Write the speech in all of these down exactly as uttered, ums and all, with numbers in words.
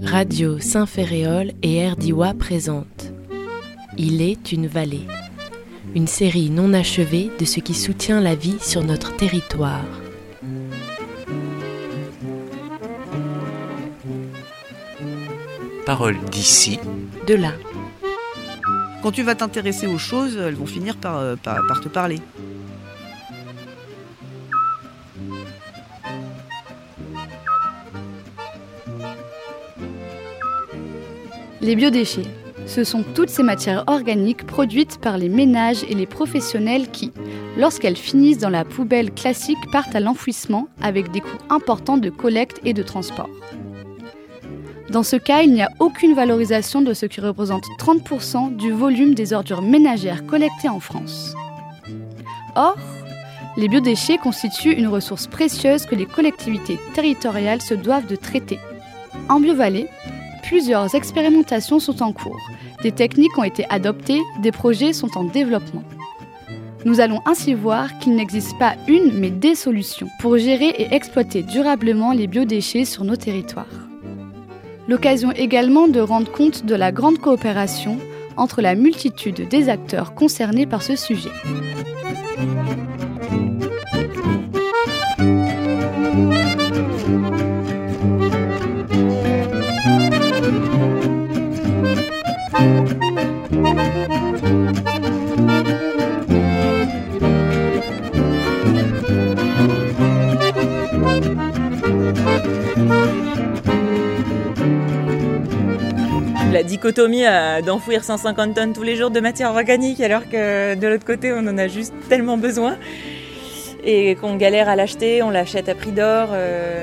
Radio Saint-Ferréol et Erdiwa présentent Il est une vallée, une série non achevée de ce qui soutient la vie sur notre territoire. Paroles d'ici, de là. Quand tu vas t'intéresser aux choses, elles vont finir par, par, par te parler. Les biodéchets, ce sont toutes ces matières organiques produites par les ménages et les professionnels qui, lorsqu'elles finissent dans la poubelle classique, partent à l'enfouissement avec des coûts importants de collecte et de transport. Dans ce cas, il n'y a aucune valorisation de ce qui représente trente pour cent du volume des ordures ménagères collectées en France. Or, les biodéchets constituent une ressource précieuse que les collectivités territoriales se doivent de traiter. En Biovallée, plusieurs expérimentations sont en cours. Des techniques ont été adoptées, des projets sont en développement. Nous allons ainsi voir qu'il n'existe pas une, mais des solutions pour gérer et exploiter durablement les biodéchets sur nos territoires. L'occasion également de rendre compte de la grande coopération entre la multitude des acteurs concernés par ce sujet. La dichotomie euh, d'enfouir cent cinquante tonnes tous les jours de matière organique alors que de l'autre côté on en a juste tellement besoin et qu'on galère à l'acheter, on l'achète à prix d'or. Euh...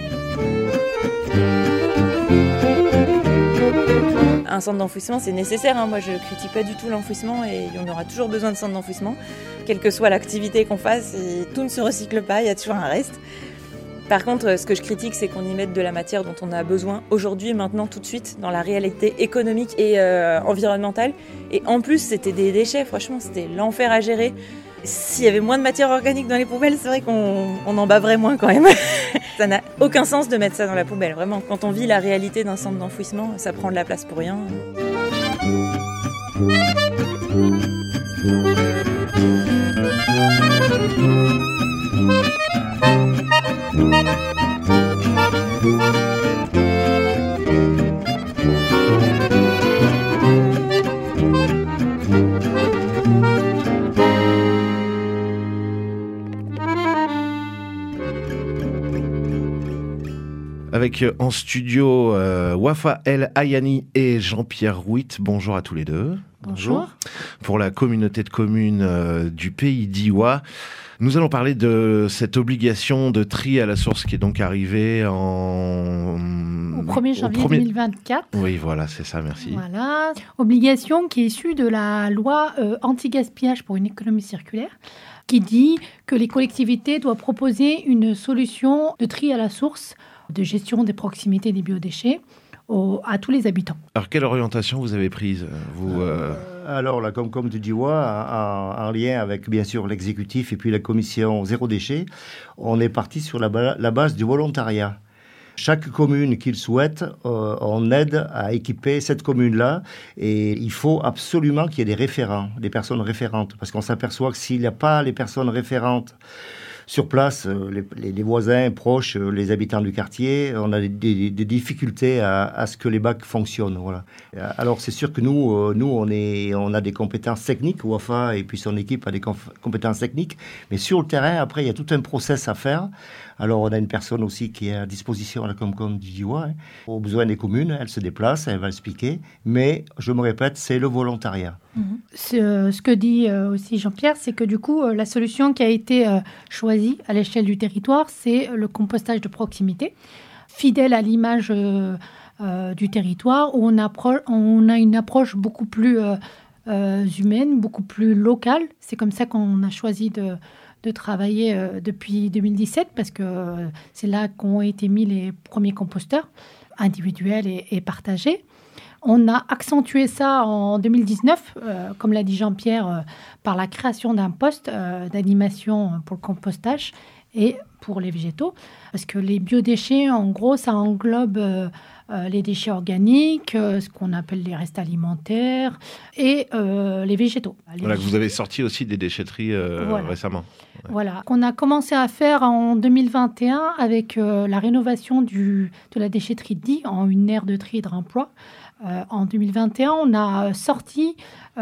Un centre d'enfouissement c'est nécessaire, hein. Moi je critique pas du tout l'enfouissement et on aura toujours besoin de centre d'enfouissement, quelle que soit l'activité qu'on fasse, et tout ne se recycle pas, il y a toujours un reste. Par contre, ce que je critique, c'est qu'on y mette de la matière dont on a besoin aujourd'hui, maintenant, tout de suite, dans la réalité économique et euh, environnementale. Et en plus, c'était des déchets, franchement, c'était l'enfer à gérer. S'il y avait moins de matière organique dans les poubelles, c'est vrai qu'on on en baverait moins quand même. Ça n'a aucun sens de mettre ça dans la poubelle, vraiment. Quand on vit la réalité d'un centre d'enfouissement, ça prend de la place pour rien. Avec euh, en studio euh, Wafa El Ayani et Jean-Pierre Rouit. Bonjour à tous les deux. Bonjour. Pour la communauté de communes euh, du Pays d'Iwa. Nous allons parler de cette obligation de tri à la source qui est donc arrivée en... Au premier janvier au premier... deux mille vingt-quatre. Oui, voilà, c'est ça, merci. Voilà. Obligation qui est issue de la loi euh, anti-gaspillage pour une économie circulaire, qui dit que les collectivités doivent proposer une solution de tri à la source, de gestion des proximités des biodéchets aux, à tous les habitants. Alors, quelle orientation vous avez prise, vous euh... Alors, la Comcom de Diwa, en, en lien avec, bien sûr, l'exécutif et puis la commission Zéro Déchet, on est parti sur la, la base du volontariat. Chaque commune qu'il souhaite, euh, on aide à équiper cette commune-là. Et il faut absolument qu'il y ait des référents, des personnes référentes. Parce qu'on s'aperçoit que s'il n'y a pas les personnes référentes sur place, les, les, les voisins proches, les habitants du quartier, on a des, des, des difficultés à, à ce que les bacs fonctionnent. Voilà. Alors c'est sûr que nous, euh, nous on, est, on a des compétences techniques, Wafa et puis son équipe a des conf- compétences techniques, mais sur le terrain, après, il y a tout un process à faire. Alors on a une personne aussi qui est à disposition à la Comcom du Diwa. Hein. Aux besoins des communes, elle se déplace, elle va expliquer, mais je me répète, c'est le volontariat. Mmh. Ce, ce que dit euh, aussi Jean-Pierre, c'est que du coup, euh, la solution qui a été euh, choisie à l'échelle du territoire, c'est le compostage de proximité, fidèle à l'image euh, euh, du territoire, où on, appro- on a une approche beaucoup plus euh, euh, humaine, beaucoup plus locale. C'est comme ça qu'on a choisi de, de travailler euh, depuis deux mille dix-sept, parce que euh, c'est là qu'ont été mis les premiers composteurs individuels et, et partagés. On a accentué ça en deux mille dix-neuf, euh, comme l'a dit Jean-Pierre, euh, par la création d'un poste euh, d'animation pour le compostage et pour les végétaux. Parce que les biodéchets, en gros, ça englobe euh, euh, les déchets organiques, euh, ce qu'on appelle les restes alimentaires, et euh, les végétaux. Les voilà, végétaux. que vous avez sorti aussi des déchetteries euh, Voilà. récemment. Ouais. Voilà, qu'on a commencé à faire en deux mille vingt et un avec euh, la rénovation du, de la déchetterie D I en une aire de tri et de réemploi. Euh, en deux mille vingt et un, on a sorti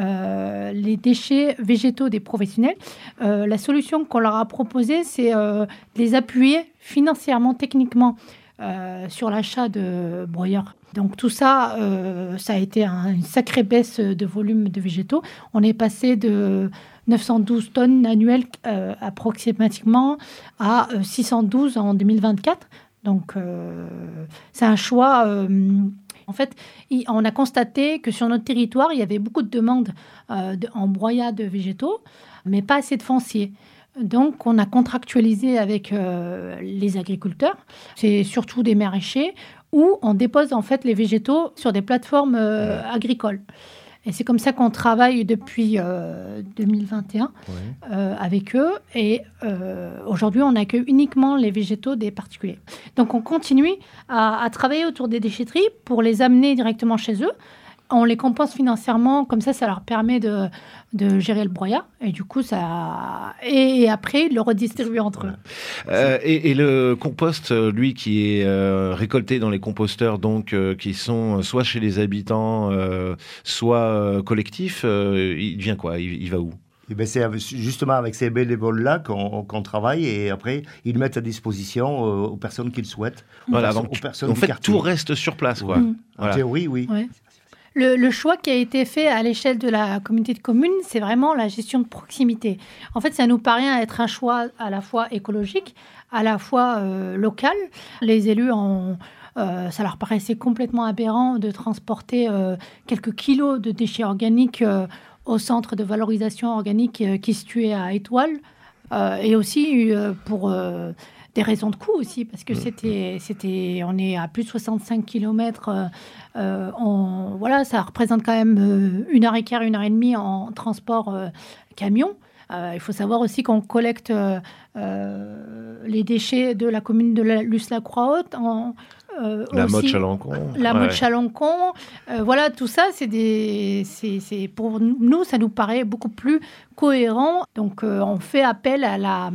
euh, les déchets végétaux des professionnels. Euh, la solution qu'on leur a proposée, c'est euh, de les appuyer financièrement, techniquement, euh, sur l'achat de broyeurs. Donc tout ça, euh, ça a été un, une sacrée baisse de volume de végétaux. On est passé de neuf cent douze tonnes annuelles euh, approximativement à euh, six cent douze en deux mille vingt-quatre. Donc euh, c'est un choix... Euh, En fait, on a constaté que sur notre territoire, il y avait beaucoup de demandes euh, de, en broyade végétaux, mais pas assez de foncier. Donc, on a contractualisé avec euh, les agriculteurs, c'est surtout des maraîchers, où on dépose en fait les végétaux sur des plateformes euh, agricoles. Et c'est comme ça qu'on travaille depuis euh, deux mille vingt et un ouais. euh, avec eux. Et euh, aujourd'hui, on n'accueille uniquement les végétaux des particuliers. Donc, on continue à, à travailler autour des déchetteries pour les amener directement chez eux. On les compense financièrement, comme ça, ça leur permet de, de gérer le broyat. Et du coup, ça... Et, et après, le redistribuer entre eux. Euh, et, et le compost, lui, qui est euh, récolté dans les composteurs, donc, euh, qui sont soit chez les habitants, euh, soit euh, collectifs, euh, il vient quoi ? il, il va où ? Et ben c'est justement avec ces bénévoles-là qu'on, qu'on travaille et après, ils le mettent à disposition euh, aux personnes qui le souhaitent. Voilà, aux donc, aux personnes en du fait, quartier. tout reste sur place, quoi. Mmh. Voilà. En théorie, oui. Ouais. Le, le choix qui a été fait à l'échelle de la communauté de communes, c'est vraiment la gestion de proximité. En fait, ça nous paraît être un choix à la fois écologique, à la fois euh, local. Les élus, ont, euh, ça leur paraissait complètement aberrant de transporter euh, quelques kilos de déchets organiques euh, au centre de valorisation organique euh, qui est situé à Étoile. Euh, et aussi euh, pour... Euh, des raisons de coût aussi, parce que c'était, c'était, on est à plus de soixante-cinq kilomètres. Euh, on, voilà, ça représente quand même euh, une heure et quart, une heure et demie en transport euh, camion. Euh, il faut savoir aussi qu'on collecte euh, euh, les déchets de la commune de Luce-la-Croix-Haute. En, euh, la aussi, Motte Chalancon. La ouais. Motte Chalancon. Euh, voilà, tout ça, c'est des, c'est, c'est, pour nous, ça nous paraît beaucoup plus cohérent. Donc, euh, on fait appel à la...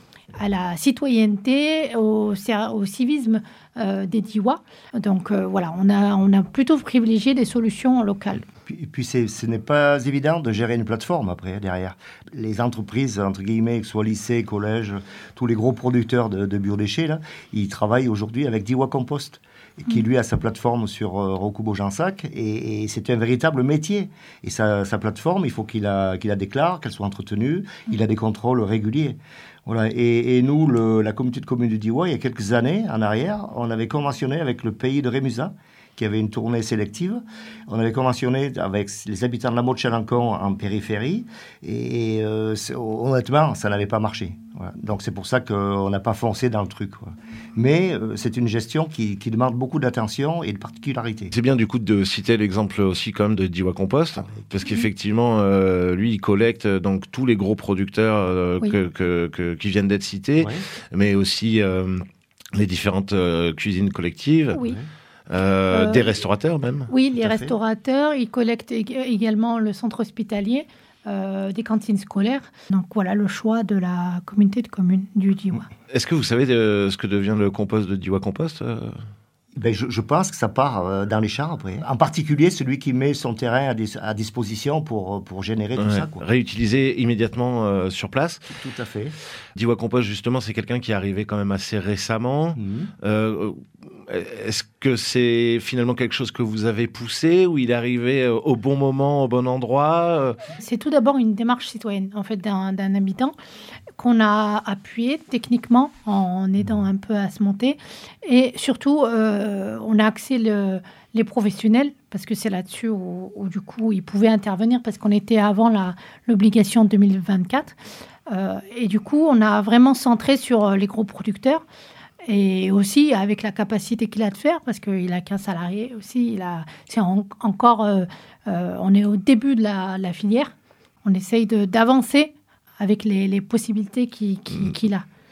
à la citoyenneté, au, au civisme euh, des Diois. Donc euh, voilà, on a, on a plutôt privilégié des solutions locales. Et puis, puis c'est, ce n'est pas évident de gérer une plateforme après, derrière. Les entreprises, entre guillemets, que ce soit lycée, collège, tous les gros producteurs de, de biodéchets, là, ils travaillent aujourd'hui avec Diois Compost, qui lui a sa plateforme sur euh, Roucoubeau-Jansac, et, et c'est un véritable métier. Et sa, sa plateforme, il faut qu'il la, qu'il la déclare, qu'elle soit entretenue, il a des contrôles réguliers. Voilà. Et, et nous, le, la communauté de communes du Diois, il y a quelques années en arrière, on avait conventionné avec le pays de Rémusat, qui avait une tournée sélective. On avait conventionné avec les habitants de la Motte Chalancon en périphérie, et, et euh, honnêtement, ça n'avait pas marché. Voilà. Donc c'est pour ça qu'on n'a pas foncé dans le truc. Quoi. Mais euh, c'est une gestion qui, qui demande beaucoup d'attention et de particularité. C'est bien du coup de citer l'exemple aussi quand même de Diois Compost, parce qu'effectivement, euh, lui, il collecte donc tous les gros producteurs euh, oui. que, que, que, qui viennent d'être cités, oui. mais aussi euh, les différentes euh, cuisines collectives. Oui. Euh, euh, des restaurateurs même. Oui, les restaurateurs, ils collectent également le centre hospitalier, euh, des cantines scolaires. Donc voilà le choix de la communauté de communes du Diois. Est-ce que vous savez de, ce que devient le compost de Diois Compost euh Ben, je, je pense que ça part euh, dans les champs après. En particulier, celui qui met son terrain à, dis- à disposition pour, pour générer tout ouais. ça. Quoi. Réutiliser immédiatement euh, sur place. Tout, tout à fait. Diois Compost, justement, c'est quelqu'un qui est arrivé quand même assez récemment. Mmh. Euh, est-ce que c'est finalement quelque chose que vous avez poussé ou il est arrivé au bon moment, au bon endroit ? C'est tout d'abord une démarche citoyenne, en fait, d'un, d'un habitant qu'on a appuyé techniquement en aidant un peu à se monter. Et surtout, euh, on a axé le, les professionnels, parce que c'est là-dessus où, où, du coup, ils pouvaient intervenir, parce qu'on était avant la, l'obligation deux mille vingt-quatre. Euh, et du coup, on a vraiment centré sur les gros producteurs, et aussi avec la capacité qu'il a de faire, parce qu'il n'a qu'un salarié aussi. Il a, c'est en, encore, euh, euh, on est au début de la, la filière. On essaye de, d'avancer avec les, les possibilités qu'il, qu'il, qu'il a.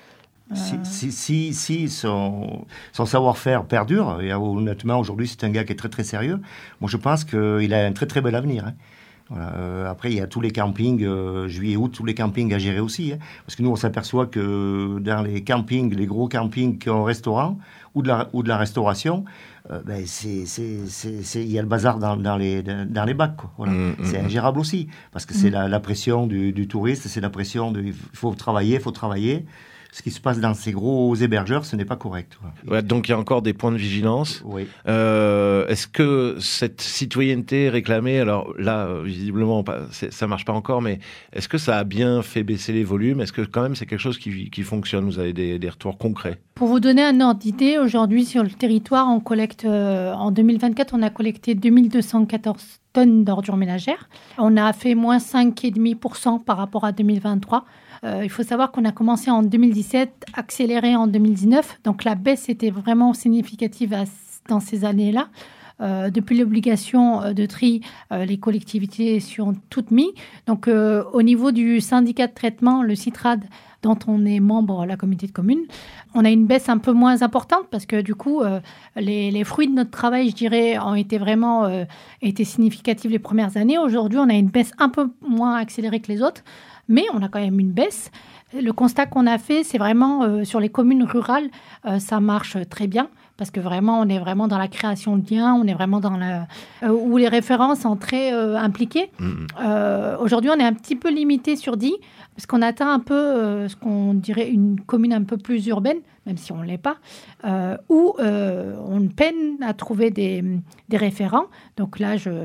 Si, si, si, si son, son savoir-faire perdure, et honnêtement, aujourd'hui, c'est un gars qui est très, très sérieux, moi, je pense qu'il a un très, très bel avenir. Hein. Voilà. Euh, après, il y a tous les campings, euh, juillet-août, tous les campings à gérer aussi. Hein. Parce que nous, on s'aperçoit que dans les campings, les gros campings qui ont un restaurant ou de la, ou de la restauration, euh, ben, c'est, c'est, c'est, c'est, il y a le bazar dans, dans, les, dans les bacs. Quoi. Voilà. Mmh, c'est mmh. ingérable aussi. Parce que mmh. c'est la, la pression du, du touriste, c'est la pression de... Il faut travailler, il faut travailler. Ce qui se passe dans ces gros hébergeurs, ce n'est pas correct. Ouais, donc il y a encore des points de vigilance. Oui. Euh, est-ce que cette citoyenneté réclamée, alors là, visiblement, c'est, ça ne marche pas encore, mais est-ce que ça a bien fait baisser les volumes ? Est-ce que quand même c'est quelque chose qui, qui fonctionne ? Vous avez des, des retours concrets ? Pour vous donner un ordre d'idée, aujourd'hui sur le territoire, on collecte, euh, en deux mille vingt-quatre, on a collecté deux mille deux cent quatorze tonnes d'ordures ménagères. On a fait moins cinq virgule cinq pour cent par rapport à deux mille vingt-trois. Euh, il faut savoir qu'on a commencé en deux mille dix-sept, accéléré en deux mille dix-neuf. Donc la baisse était vraiment significative à, dans ces années-là. Euh, depuis l'obligation de tri, euh, les collectivités s'y ont toutes mis. Donc euh, au niveau du syndicat de traitement, le CITRAD, dont on est membre la communauté de communes, on a une baisse un peu moins importante parce que du coup, euh, les, les fruits de notre travail, je dirais, ont été vraiment euh, été significatifs les premières années. Aujourd'hui, on a une baisse un peu moins accélérée que les autres, mais on a quand même une baisse. Le constat qu'on a fait, c'est vraiment euh, sur les communes rurales, euh, ça marche très bien parce que vraiment, on est vraiment dans la création de liens, on est vraiment dans la... Euh, où les référents sont très euh, impliqués. Mmh. Euh, aujourd'hui, on est un petit peu limité sur dix parce qu'on atteint un peu euh, ce qu'on dirait une commune un peu plus urbaine, même si on ne l'est pas, euh, où euh, on peine à trouver des, des référents. Donc là, je...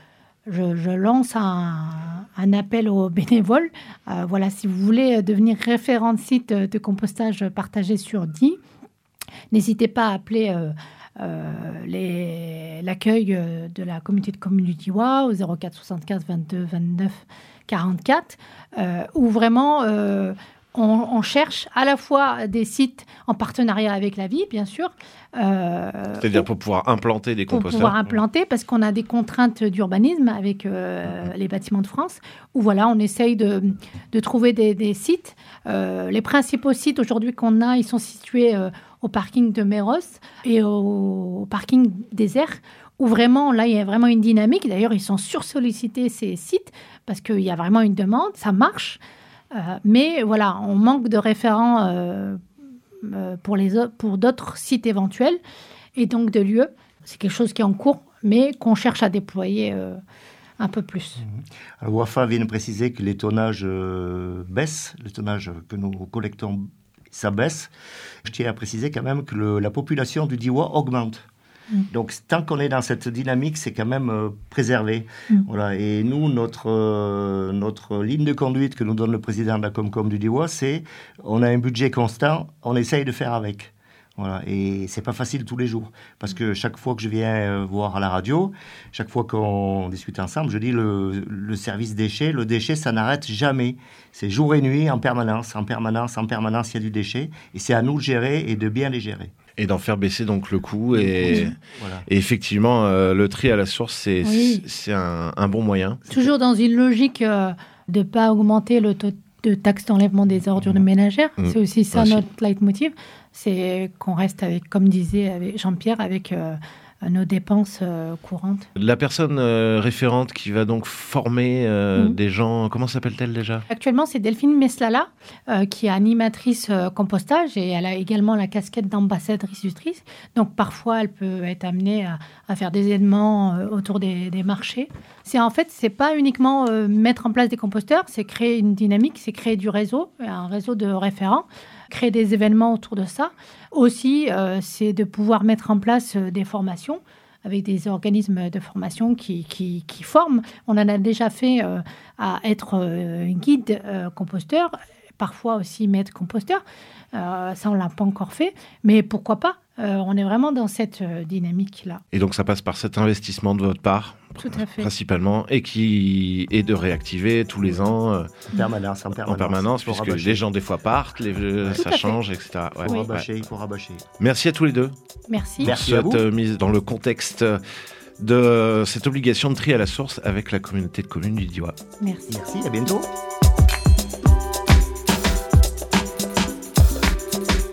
Je, je lance un, un appel aux bénévoles. Euh, voilà, si vous voulez devenir référent de site de compostage partagé sur dix, n'hésitez pas à appeler euh, euh, les, l'accueil de la communauté de communes du Diois au zéro quatre soixante-quinze vingt-deux vingt-neuf quarante-quatre, euh, où vraiment euh, on, on cherche à la fois des sites en partenariat avec la ville, bien sûr. Euh, C'est-à-dire pour, pour pouvoir implanter des composteurs. Pour pouvoir implanter, parce qu'on a des contraintes d'urbanisme avec euh, les bâtiments de France, où voilà, on essaye de, de trouver des, des sites. Euh, les principaux sites aujourd'hui qu'on a, ils sont situés euh, au parking de Méros et au, au parking désert, où vraiment, là, il y a vraiment une dynamique. D'ailleurs, ils sont sursollicités, ces sites, parce qu'il y a vraiment une demande, ça marche. Euh, mais voilà, on manque de référents euh, euh, pour, les, pour d'autres sites éventuels et donc de lieux. C'est quelque chose qui est en cours, mais qu'on cherche à déployer euh, un peu plus. Alors, Wafa vient de préciser que les tonnages euh, baissent, les tonnages que nous collectons, ça baisse. Je tiens à préciser quand même que le, la population du Diois augmente. Mmh. Donc, tant qu'on est dans cette dynamique, c'est quand même euh, préservé. Mmh. Voilà. Et nous, notre, euh, notre ligne de conduite que nous donne le président de la Comcom du Diois, c'est on a un budget constant, on essaye de faire avec. Voilà. Et c'est pas facile tous les jours. Parce que chaque fois que je viens euh, voir à la radio, chaque fois qu'on discute ensemble, je dis le, le service déchets, le déchet, ça n'arrête jamais. C'est jour et nuit, en permanence, en permanence, en permanence, il y a du déchet. Et c'est à nous de gérer et de bien les gérer. Et d'en faire baisser donc le coût. Et, voilà. Et effectivement, euh, le tri à la source, c'est, oui. c'est, c'est un, un bon moyen. Toujours dans une logique euh, de ne pas augmenter le taux de taxe d'enlèvement des ordures mmh. ménagères. Mmh. C'est aussi ça aussi. Notre leitmotiv. C'est qu'on reste, avec, comme disait avec Jean-Pierre, avec euh, nos dépenses euh, courantes. La personne euh, référente qui va donc former euh, mmh. des gens, comment s'appelle-t-elle déjà ? Actuellement, c'est Delphine Meslala, euh, qui est animatrice euh, compostage et elle a également la casquette d'ambassadrice du tri. Donc parfois, elle peut être amenée à, à faire des événements euh, autour des, des marchés. C'est, en fait, ce n'est pas uniquement euh, mettre en place des composteurs, c'est créer une dynamique, c'est créer du réseau, un réseau de référents, créer des événements autour de ça. Aussi, euh, c'est de pouvoir mettre en place euh, des formations avec des organismes de formation qui, qui, qui forment. On en a déjà fait euh, à être euh, guide euh, composteur, parfois aussi maître composteur. Euh, ça, on ne l'a pas encore fait, mais pourquoi pas ? Euh, on est vraiment dans cette euh, dynamique-là. Et donc, ça passe par cet investissement de votre part, tout à fait. Principalement, et qui est de réactiver tous les ans, euh, en permanence, en permanence, en permanence puisque rabâcher. Les gens, des fois, partent, les, ouais. ça change, et cetera. Ouais. Il faut rabâcher, ouais. il faut rabâcher. Merci à tous les deux. Merci. Merci cette, à vous. Euh, mise dans le contexte de cette obligation de tri à la source avec la communauté de communes du Diois. Merci. Merci, à bientôt.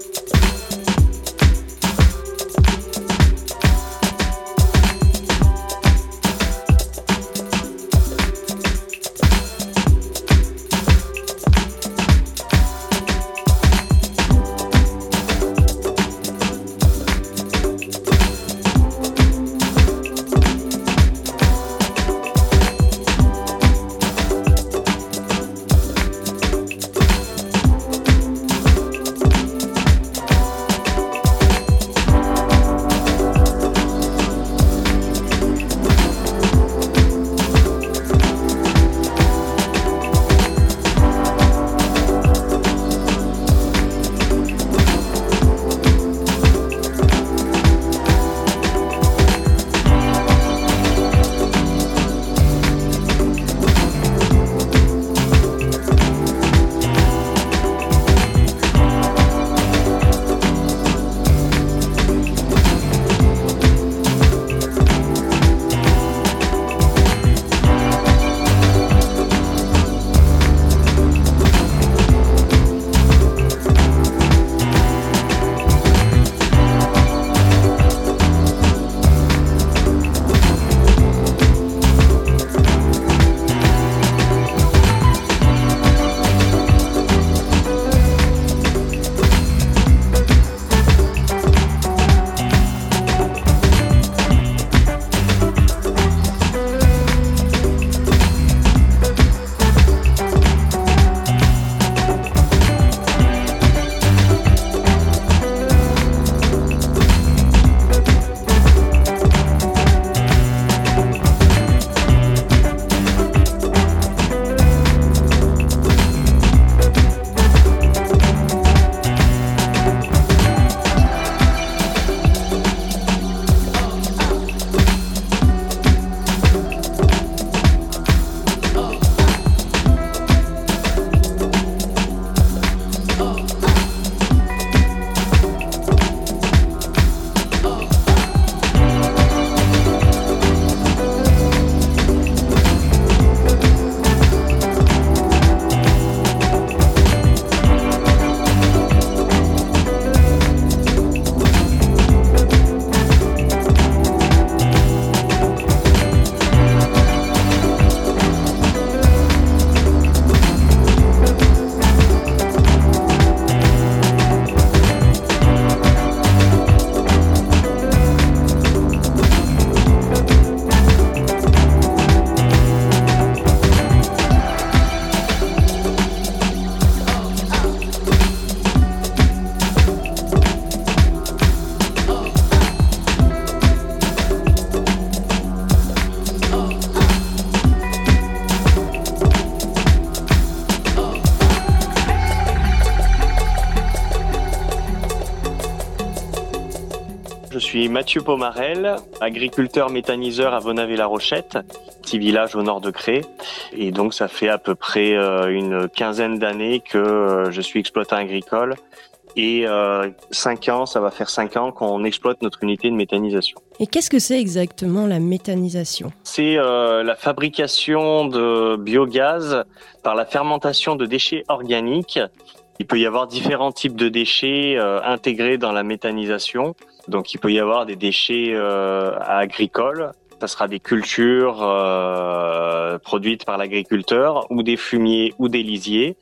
Je suis Mathieu Pomarel, agriculteur méthaniseur à Vonave-la-Rochette, petit village au nord de Cré. Et donc ça fait à peu près une quinzaine d'années que je suis exploitant agricole. Et euh, cinq ans, ça va faire cinq ans qu'on exploite notre unité de méthanisation. Et qu'est-ce que c'est exactement la méthanisation ? C'est euh, la fabrication de biogaz par la fermentation de déchets organiques. Il peut y avoir différents types de déchets euh, intégrés dans la méthanisation. Donc il peut y avoir des déchets euh, agricoles. Ça sera des cultures euh, produites par l'agriculteur ou des fumiers ou des lisiers.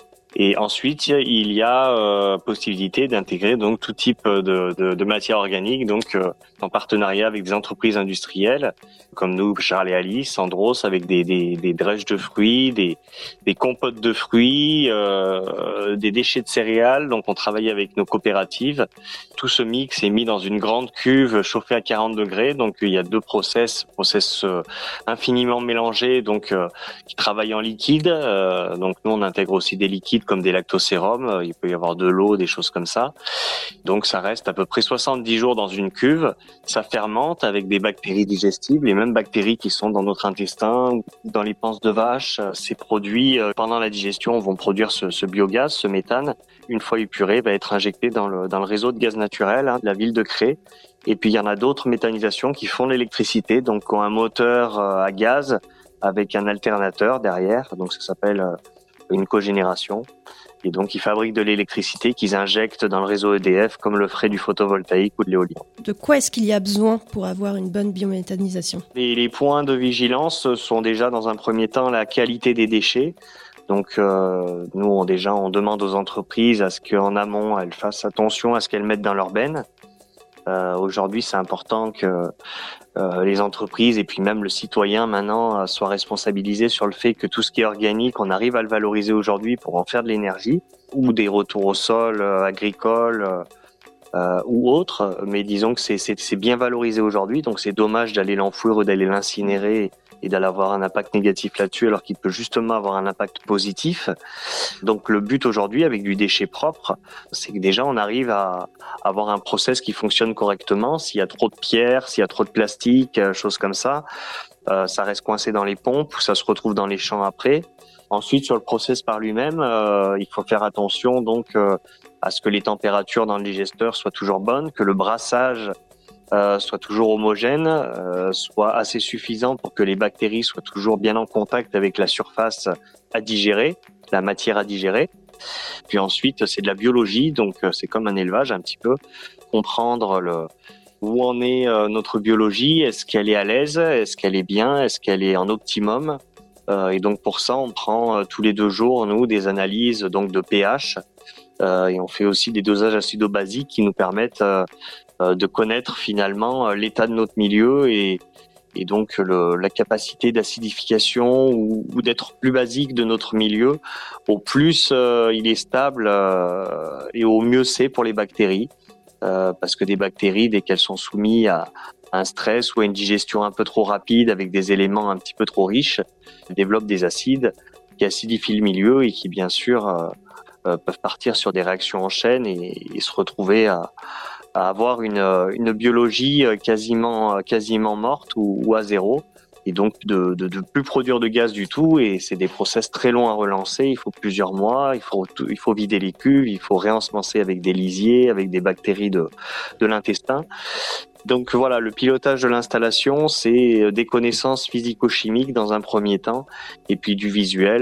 Et ensuite, il y a euh, possibilité d'intégrer donc tout type de, de, de matières organiques, donc euh, en partenariat avec des entreprises industrielles comme nous, Charles et Alice, Andros, avec des, des, des drèches de fruits, des, des compotes de fruits, euh, des déchets de céréales. Donc, on travaille avec nos coopératives. Tout ce mix est mis dans une grande cuve chauffée à quarante degrés. Donc, il y a deux process, process euh, infiniment mélangés, donc euh, qui travaillent en liquide. Euh, donc, nous, on intègre aussi des liquides comme des lactosérums. Il peut y avoir de l'eau, des choses comme ça. Donc, ça reste à peu près soixante-dix jours dans une cuve. Ça fermente avec des bactéries digestibles, les mêmes bactéries qui sont dans notre intestin, dans les panses de vache. Ces produits, pendant la digestion, vont produire ce, ce biogaz, ce méthane. Une fois épuré, va être injecté dans le, dans le réseau de gaz naturel hein, de la ville de Cré. Et puis, il y en a d'autres méthanisations qui font l'électricité, donc qui ont un moteur à gaz avec un alternateur derrière. Donc, ça s'appelle une cogénération. Et donc, ils fabriquent de l'électricité qu'ils injectent dans le réseau E D F, comme le ferait du photovoltaïque ou de l'éolien. De quoi est-ce qu'il y a besoin pour avoir une bonne biométhanisation ? Et les points de vigilance sont déjà, dans un premier temps, la qualité des déchets. Donc, euh, nous, on, déjà, on demande aux entreprises à ce qu'en amont, elles fassent attention à ce qu'elles mettent dans leur benne. Euh, aujourd'hui, c'est important que euh, les entreprises et puis même le citoyen maintenant euh, soient responsabilisés sur le fait que tout ce qui est organique, on arrive à le valoriser aujourd'hui pour en faire de l'énergie ou des retours au sol euh, agricole euh, ou autres. Mais disons que c'est, c'est, c'est bien valorisé aujourd'hui, donc c'est dommage d'aller l'enfouir ou d'aller l'incinérer et d'aller avoir un impact négatif là-dessus, alors qu'il peut justement avoir un impact positif. Donc le but aujourd'hui, avec du déchet propre, c'est que déjà on arrive à avoir un process qui fonctionne correctement. S'il y a trop de pierres, s'il y a trop de plastique, choses comme ça, euh, ça reste coincé dans les pompes ou ça se retrouve dans les champs après. Ensuite, sur le process par lui-même, euh, il faut faire attention donc euh, à ce que les températures dans le digesteur soient toujours bonnes, que le brassage Euh, soit toujours homogène, euh, soit assez suffisant pour que les bactéries soient toujours bien en contact avec la surface à digérer, la matière à digérer. Puis ensuite, c'est de la biologie, donc euh, c'est comme un élevage un petit peu, comprendre le, où en est euh, notre biologie, est-ce qu'elle est à l'aise, est-ce qu'elle est bien, est-ce qu'elle est en optimum. Euh, et donc pour ça, on prend euh, tous les deux jours, nous, des analyses donc de pH, euh, et on fait aussi des dosages acido-basiques qui nous permettent euh, de connaître finalement l'état de notre milieu et, et donc le, la capacité d'acidification ou, ou d'être plus basique de notre milieu. Au plus euh, il est stable euh, et au mieux c'est pour les bactéries euh, parce que des bactéries, dès qu'elles sont soumises à, à un stress ou à une digestion un peu trop rapide avec des éléments un petit peu trop riches, développent des acides qui acidifient le milieu et qui bien sûr euh, euh, peuvent partir sur des réactions en chaîne et, et se retrouver à à avoir une, une biologie quasiment, quasiment morte ou, ou à zéro, et donc de, de, de plus produire de gaz du tout, et c'est des process très longs à relancer, il faut plusieurs mois, il faut, il faut vider les cuves, il faut réensemencer avec des lisiers, avec des bactéries de, de l'intestin. Donc voilà, le pilotage de l'installation, c'est des connaissances physico-chimiques dans un premier temps, et puis du visuel,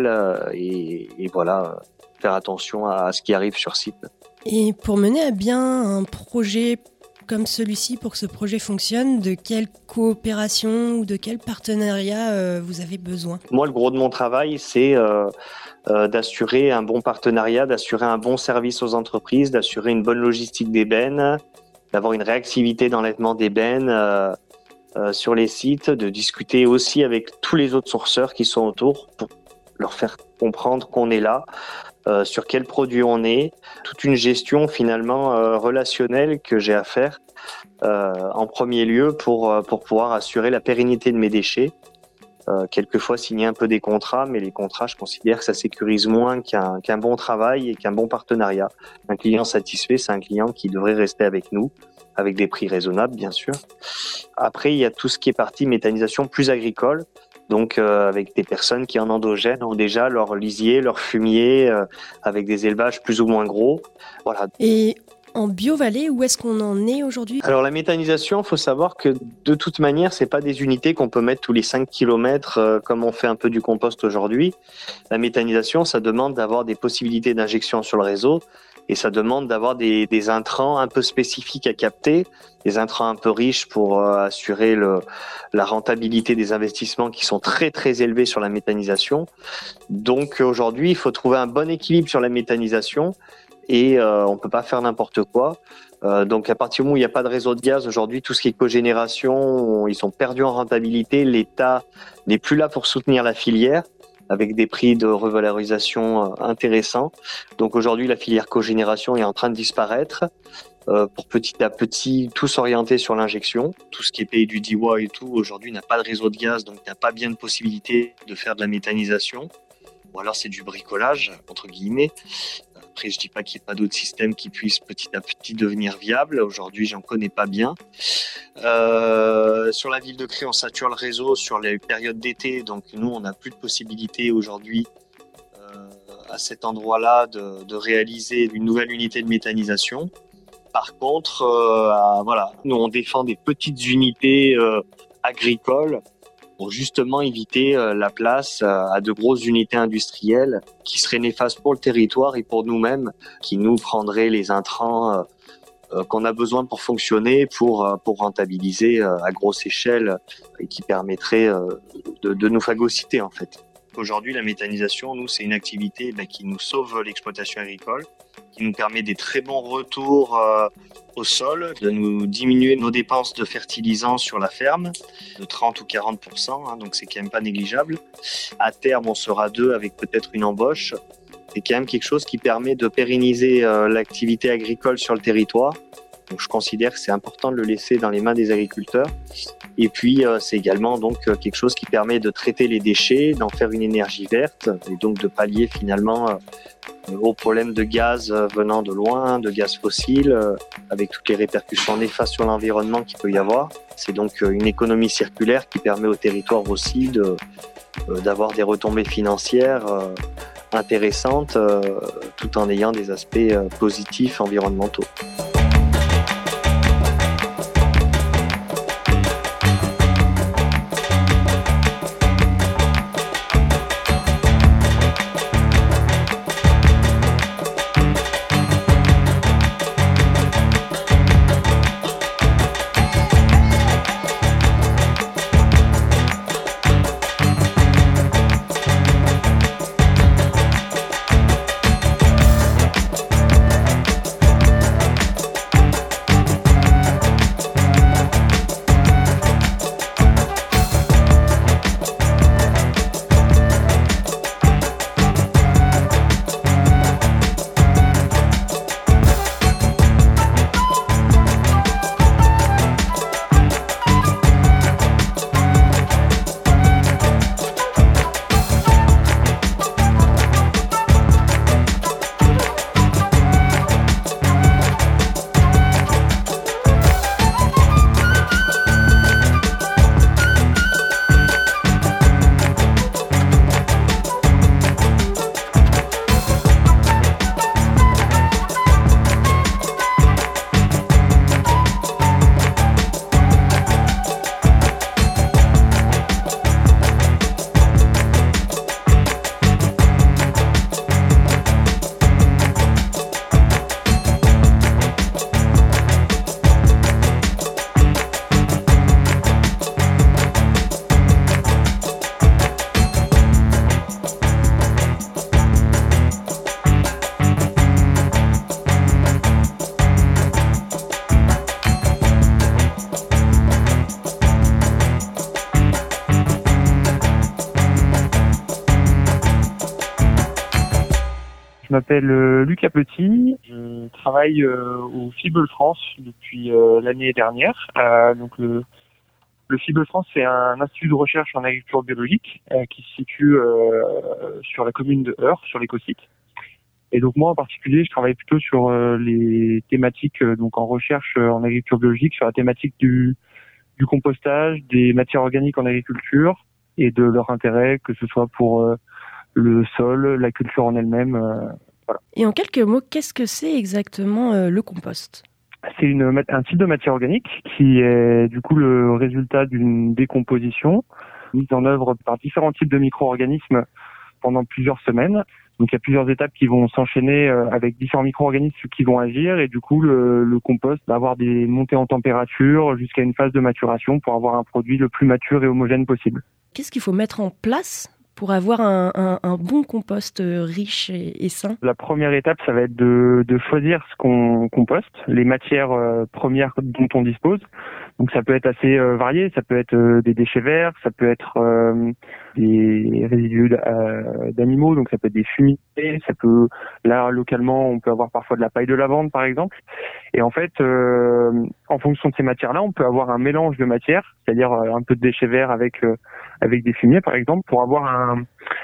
et, et voilà, faire attention à ce qui arrive sur site. Et pour mener à bien un projet comme celui-ci, pour que ce projet fonctionne, de quelle coopération ou de quel partenariat euh, vous avez besoin ? Moi, le gros de mon travail, c'est euh, euh, d'assurer un bon partenariat, d'assurer un bon service aux entreprises, d'assurer une bonne logistique des bennes, d'avoir une réactivité d'enlèvement des bennes euh, euh, sur les sites, de discuter aussi avec tous les autres sourceurs qui sont autour pour leur faire comprendre qu'on est là, Euh, sur quel produit on est, toute une gestion finalement euh, relationnelle que j'ai à faire euh, en premier lieu pour, euh, pour pouvoir assurer la pérennité de mes déchets Euh, quelquefois signer un peu des contrats, mais les contrats, je considère que ça sécurise moins qu'un, qu'un bon travail et qu'un bon partenariat. Un client satisfait, c'est un client qui devrait rester avec nous, avec des prix raisonnables, bien sûr. Après, il y a tout ce qui est partie méthanisation plus agricole, donc euh, avec des personnes qui en endogène ont déjà leur lisier, leur fumier, euh, avec des élevages plus ou moins gros. Voilà. Et en bio-vallée, où est-ce qu'on en est aujourd'hui ? Alors la méthanisation, il faut savoir que de toute manière, c'est pas des unités qu'on peut mettre tous les cinq kilomètres euh, comme on fait un peu du compost aujourd'hui. La méthanisation, ça demande d'avoir des possibilités d'injection sur le réseau et ça demande d'avoir des, des intrants un peu spécifiques à capter, des intrants un peu riches pour euh, assurer le, la rentabilité des investissements qui sont très très élevés sur la méthanisation. Donc aujourd'hui, il faut trouver un bon équilibre sur la méthanisation. Et euh, on peut pas faire n'importe quoi. Euh, donc à partir du moment où il n'y a pas de réseau de gaz, aujourd'hui tout ce qui est cogénération, ils sont perdus en rentabilité. L'État n'est plus là pour soutenir la filière avec des prix de revalorisation euh, intéressants. Donc aujourd'hui la filière cogénération est en train de disparaître. Euh, pour petit à petit tout s'orienter sur l'injection. Tout ce qui est pays du D I W A et tout aujourd'hui n'a pas de réseau de gaz, donc n'a pas bien de possibilité de faire de la méthanisation. Ou alors c'est du bricolage entre guillemets. Après, je dis pas qu'il n'y ait pas d'autres systèmes qui puissent petit à petit devenir viables. Aujourd'hui, j'en connais pas bien. Euh, sur la ville de Cré, on sature le réseau sur les périodes d'été. Donc, nous, on n'a plus de possibilité aujourd'hui euh, à cet endroit-là de, de réaliser une nouvelle unité de méthanisation. Par contre, euh, à, voilà, nous, on défend des petites unités euh, agricoles pour justement éviter euh, la place euh, à de grosses unités industrielles qui seraient néfastes pour le territoire et pour nous-mêmes, qui nous prendraient les intrants euh, euh, qu'on a besoin pour fonctionner, pour euh, pour rentabiliser euh, à grosse échelle et qui permettrait euh, de, de nous phagocyter en fait. Aujourd'hui, la méthanisation, nous, c'est une activité bah, qui nous sauve l'exploitation agricole, qui nous permet des très bons retours euh, au sol, de nous diminuer nos dépenses de fertilisants sur la ferme de trente ou quarante pour cent, hein, donc c'est quand même pas négligeable. À terme, on sera deux avec peut-être une embauche. C'est quand même quelque chose qui permet de pérenniser euh, l'activité agricole sur le territoire. Donc je considère que c'est important de le laisser dans les mains des agriculteurs. Et puis euh, c'est également donc euh, quelque chose qui permet de traiter les déchets, d'en faire une énergie verte et donc de pallier finalement euh, aux problèmes de gaz euh, venant de loin, de gaz fossile, euh, avec toutes les répercussions néfastes sur l'environnement qu'il peut y avoir. C'est donc euh, une économie circulaire qui permet au territoire aussi de, euh, d'avoir des retombées financières euh, intéressantes euh, tout en ayant des aspects euh, positifs environnementaux. Je m'appelle euh, Lucas Petit, je travaille euh, au Fibel France depuis euh, l'année dernière. Euh, donc le, Le Fible France, c'est un institut de recherche en agriculture biologique euh, qui se situe euh, sur la commune de Heure, sur l'Écosite. Et donc moi en particulier, je travaille plutôt sur euh, les thématiques, euh, donc en recherche euh, en agriculture biologique, sur la thématique du, du compostage, des matières organiques en agriculture et de leur intérêt, que ce soit pour euh, le sol, la culture en elle-même. Euh, voilà. Et en quelques mots, qu'est-ce que c'est exactement euh, le compost ? C'est une, un type de matière organique qui est du coup le résultat d'une décomposition mise en œuvre par différents types de micro-organismes pendant plusieurs semaines. Donc il y a plusieurs étapes qui vont s'enchaîner avec différents micro-organismes qui vont agir et du coup le, le compost va avoir des montées en température jusqu'à une phase de maturation pour avoir un produit le plus mature et homogène possible. Qu'est-ce qu'il faut mettre en place pour avoir un, un, un bon compost riche et, et sain? La première étape, ça va être de, de choisir ce qu'on composte, les matières euh, premières dont on dispose. Donc ça peut être assez euh, varié, ça peut être euh, des déchets verts, ça peut être euh, des résidus euh, d'animaux, donc ça peut être des fumiers, ça peut, là localement, on peut avoir parfois de la paille de lavande par exemple. Et en fait, euh, en fonction de ces matières-là, on peut avoir un mélange de matières, c'est-à-dire euh, un peu de déchets verts avec euh, avec des fumiers par exemple, pour avoir un,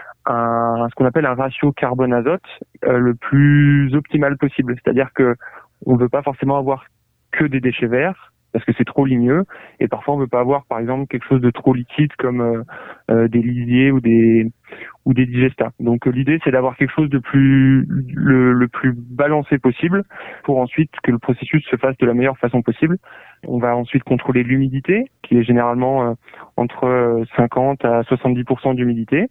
un ce qu'on appelle un ratio carbone-azote euh, le plus optimal possible. C'est-à-dire que on ne veut pas forcément avoir que des déchets verts, parce que c'est trop ligneux, et parfois on veut pas avoir par exemple quelque chose de trop liquide comme euh, euh, des lisiers ou des ou des digestats. Donc euh, l'idée c'est d'avoir quelque chose de plus le, le plus balancé possible pour ensuite que le processus se fasse de la meilleure façon possible. On va ensuite contrôler l'humidité qui est généralement euh, entre cinquante à soixante-dix pour cent d'humidité,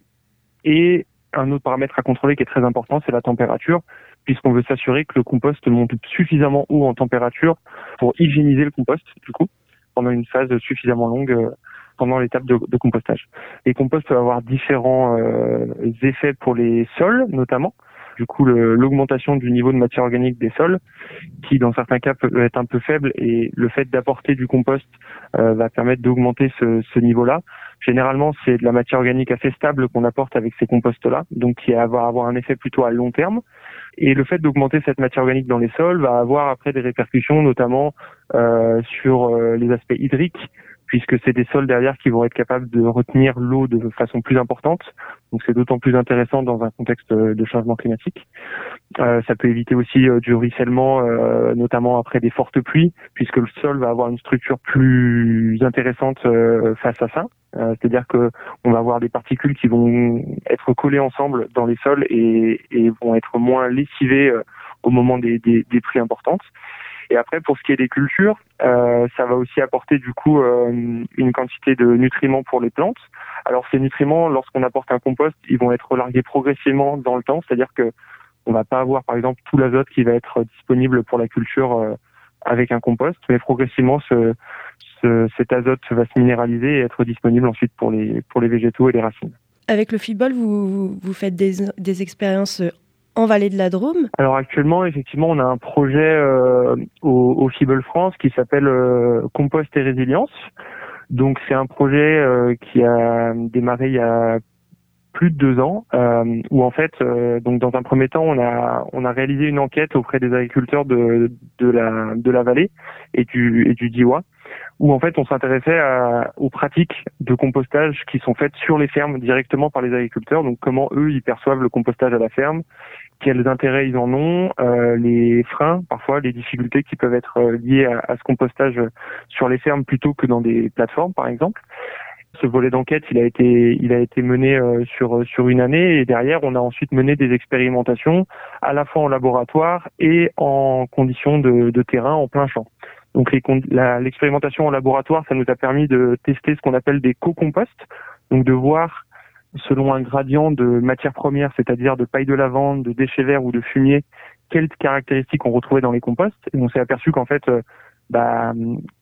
et un autre paramètre à contrôler qui est très important, c'est la température, puisqu'on veut s'assurer que le compost monte suffisamment haut en température pour hygiéniser le compost, du coup, pendant une phase suffisamment longue euh, pendant l'étape de, de compostage. Les composts peuvent avoir différents euh, effets pour les sols, notamment. Du coup, le, l'augmentation du niveau de matière organique des sols, qui dans certains cas peut être un peu faible, et le fait d'apporter du compost euh, va permettre d'augmenter ce, ce niveau-là. Généralement, c'est de la matière organique assez stable qu'on apporte avec ces composts-là, donc qui va avoir un effet plutôt à long terme. Et le fait d'augmenter cette matière organique dans les sols va avoir après des répercussions, notamment euh, sur euh, les aspects hydriques, puisque c'est des sols derrière qui vont être capables de retenir l'eau de façon plus importante. Donc c'est d'autant plus intéressant dans un contexte de changement climatique. Euh, ça peut éviter aussi euh, du ruissellement, euh, notamment après des fortes pluies, puisque le sol va avoir une structure plus intéressante euh, face à ça. Euh, c'est-à-dire que on va avoir des particules qui vont être collées ensemble dans les sols et, et vont être moins lessivées euh, au moment des, des, des pluies importantes. Et après, pour ce qui est des cultures, euh, ça va aussi apporter du coup euh, une quantité de nutriments pour les plantes. Alors ces nutriments, lorsqu'on apporte un compost, ils vont être largués progressivement dans le temps, c'est-à-dire que on va pas avoir par exemple tout l'azote qui va être disponible pour la culture euh, avec un compost, mais progressivement ce, ce, cet azote va se minéraliser et être disponible ensuite pour les pour les végétaux et les racines. Avec le Fible, vous vous faites des des expériences en Vallée de la Drôme? Alors actuellement, effectivement, on a un projet euh, au, au Fible France qui s'appelle euh, Compost et Résilience. Donc c'est un projet euh, qui a démarré il y a plus de deux ans, euh, où en fait, euh, donc dans un premier temps, on a on a réalisé une enquête auprès des agriculteurs de de la de la vallée et du et du Diois, où en fait on s'intéressait à, aux pratiques de compostage qui sont faites sur les fermes directement par les agriculteurs. Donc comment eux ils perçoivent le compostage à la ferme, quels intérêts ils en ont, euh, les freins, parfois les difficultés qui peuvent être liées à, à ce compostage sur les fermes plutôt que dans des plateformes par exemple. Ce volet d'enquête, il a été, il a été mené euh, sur sur une année, et derrière, on a ensuite mené des expérimentations à la fois en laboratoire et en conditions de, de terrain en plein champ. Donc les, la, l'expérimentation en laboratoire, ça nous a permis de tester ce qu'on appelle des co-composts, donc de voir selon un gradient de matières premières, c'est-à-dire de paille de lavande, de déchets verts ou de fumier, quelles caractéristiques on retrouvait dans les composts. Et on s'est aperçu qu'en fait, euh, bah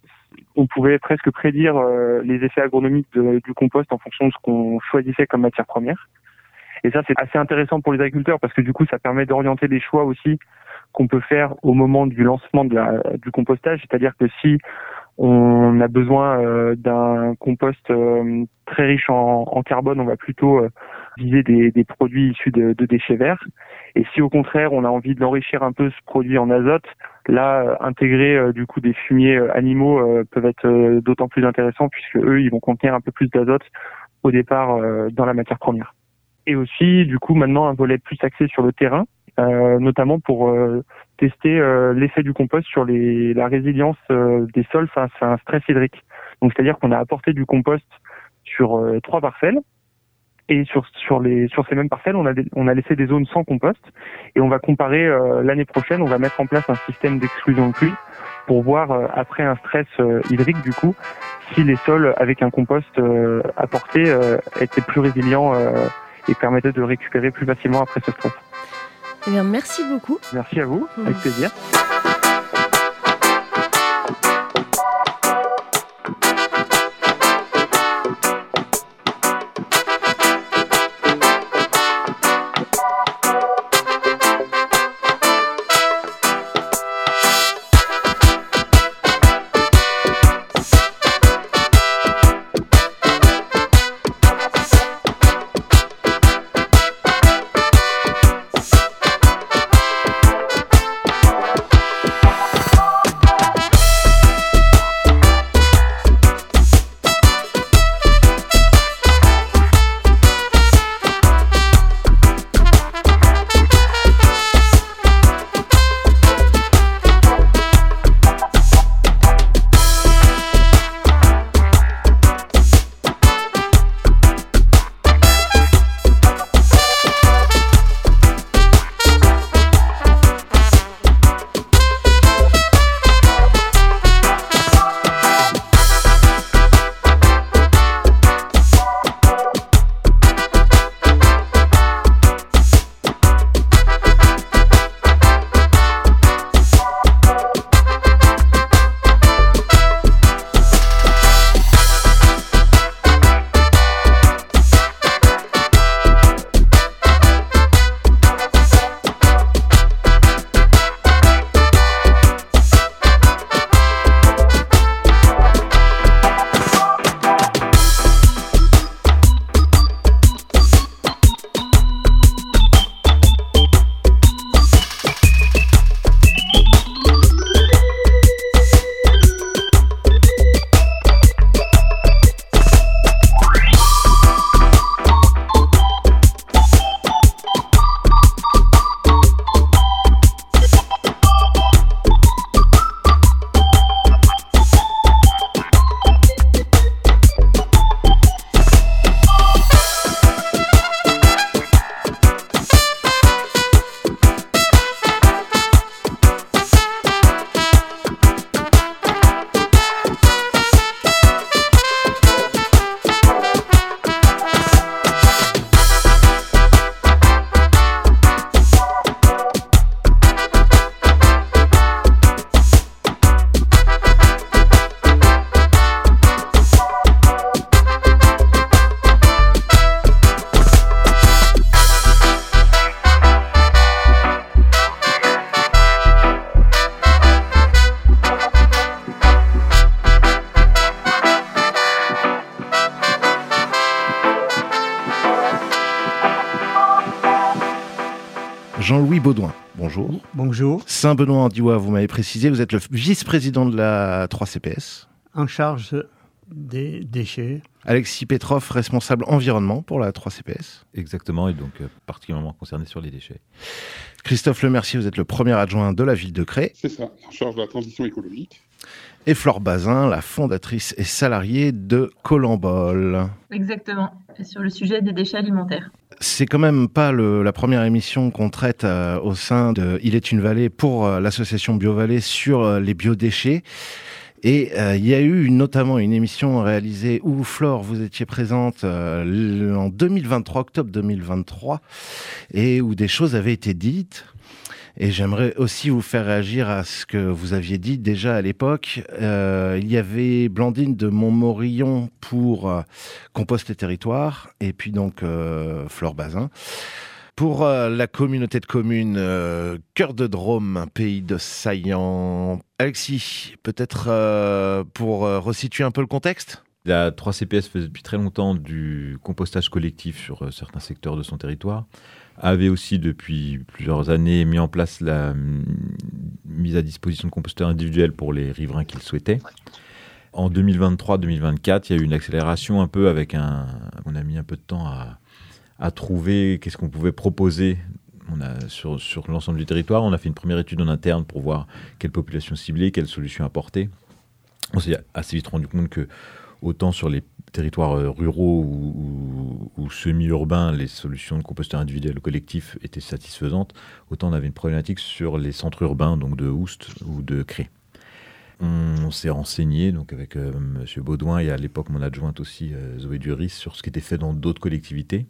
on pouvait presque prédire euh, les effets agronomiques de, du compost en fonction de ce qu'on choisissait comme matière première. Et ça, c'est assez intéressant pour les agriculteurs parce que du coup, ça permet d'orienter des choix aussi qu'on peut faire au moment du lancement de la, du compostage. C'est-à-dire que si on a besoin euh, d'un compost euh, très riche en, en carbone, on va plutôt euh, viser des, des produits issus de, de déchets verts. Et si au contraire on a envie de l'enrichir un peu ce produit en azote, là euh, intégrer euh, du coup des fumiers euh, animaux euh, peuvent être euh, d'autant plus intéressants puisque eux ils vont contenir un peu plus d'azote au départ euh, dans la matière première. Et aussi du coup maintenant un volet plus axé sur le terrain, euh, notamment pour euh, tester euh, l'effet du compost sur les, la résilience euh, des sols face à un stress hydrique. Donc c'est-à-dire qu'on a apporté du compost sur euh, trois parcelles. Et sur sur les sur ces mêmes parcelles, on a des, on a laissé des zones sans compost et on va comparer euh, l'année prochaine, on va mettre en place un système d'exclusion de pluie pour voir euh, après un stress euh, hydrique du coup si les sols avec un compost euh, apporté euh, étaient plus résilients euh, et permettaient de récupérer plus facilement après ce stress. Eh bien, merci beaucoup. Merci à vous, avec plaisir. Jean-Louis Baudouin, bonjour. Bonjour. Saint-Benoît-en-Diois, vous m'avez précisé, vous êtes le vice-président de la trois C P S. En charge des déchets. Alexis Petrov, responsable environnement pour la trois C P S. Exactement, et donc euh, particulièrement concerné sur les déchets. Christophe Lemercier, vous êtes le premier adjoint de la ville de Cré. C'est ça, en charge de la transition écologique. Et Flore Bazin, la fondatrice et salariée de Colambol. Exactement, sur le sujet des déchets alimentaires. C'est quand même pas le, la première émission qu'on traite euh, au sein de Il est une vallée pour euh, l'association BioVallée sur euh, les biodéchets. Et euh, il y a eu notamment une émission réalisée où Flore, vous étiez présente euh, en deux mille vingt-trois, octobre deux mille vingt-trois, et où des choses avaient été dites. Et j'aimerais aussi vous faire réagir à ce que vous aviez dit déjà à l'époque. Euh, il y avait Blandine de Montmorillon pour euh, Compost et Territoire, et puis donc euh, Flore Bazin Pour euh, la communauté de communes euh, Cœur de Drôme, un pays de Saillant. Alexis, peut-être euh, pour euh, resituer un peu le contexte ? La trois C P S faisait depuis très longtemps du compostage collectif sur euh, certains secteurs de son territoire, avait aussi depuis plusieurs années mis en place la m- mise à disposition de composteurs individuels pour les riverains qui le souhaitaient. En deux mille vingt-trois deux mille vingt-quatre, il y a eu une accélération un peu avec un... On a mis un peu de temps à, à trouver qu'est-ce qu'on pouvait proposer. On a, sur, sur l'ensemble du territoire, on a fait une première étude en interne pour voir quelle population cibler, quelles solutions apporter. On s'est assez vite rendu compte que autant sur les territoires ruraux ou, ou, ou semi-urbains, les solutions de composteurs individuels ou collectifs étaient satisfaisantes, autant on avait une problématique sur les centres urbains, donc de Oust ou de Cré. On, on s'est renseigné donc avec euh, M. Baudouin et à l'époque mon adjointe aussi, euh, Zoé Duris, sur ce qui était fait dans d'autres collectivités.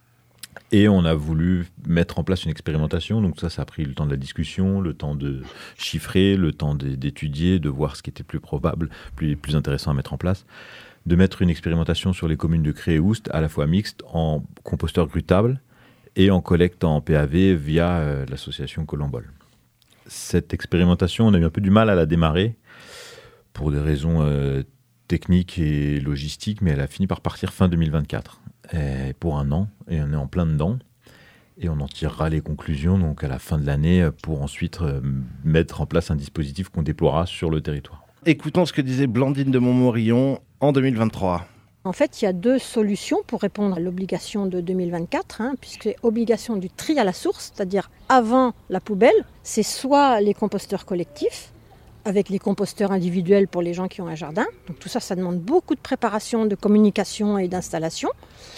Et on a voulu mettre en place une expérimentation. Donc ça, ça a pris le temps de la discussion, le temps de chiffrer, le temps d'étudier, de voir ce qui était plus probable, plus, plus intéressant à mettre en place. De mettre une expérimentation sur les communes de Cré et Oust, à la fois mixte, en composteur grutable et en collecte en P A V via euh, l'association Colombol. Cette expérimentation, on a eu un peu du mal à la démarrer pour des raisons euh, techniques et logistiques, mais elle a fini par partir fin deux mille vingt-quatre. Et pour un an, et on est en plein dedans, et on en tirera les conclusions donc à la fin de l'année pour ensuite euh, mettre en place un dispositif qu'on déploiera sur le territoire. Écoutons ce que disait Blandine de Montmorillon en deux mille vingt-trois. En fait, il y a deux solutions pour répondre à l'obligation de deux mille vingt-quatre, hein, puisque l'obligation du tri à la source, c'est-à-dire avant la poubelle, c'est soit les composteurs collectifs, avec les composteurs individuels pour les gens qui ont un jardin. Donc tout ça, ça demande beaucoup de préparation, de communication et d'installation.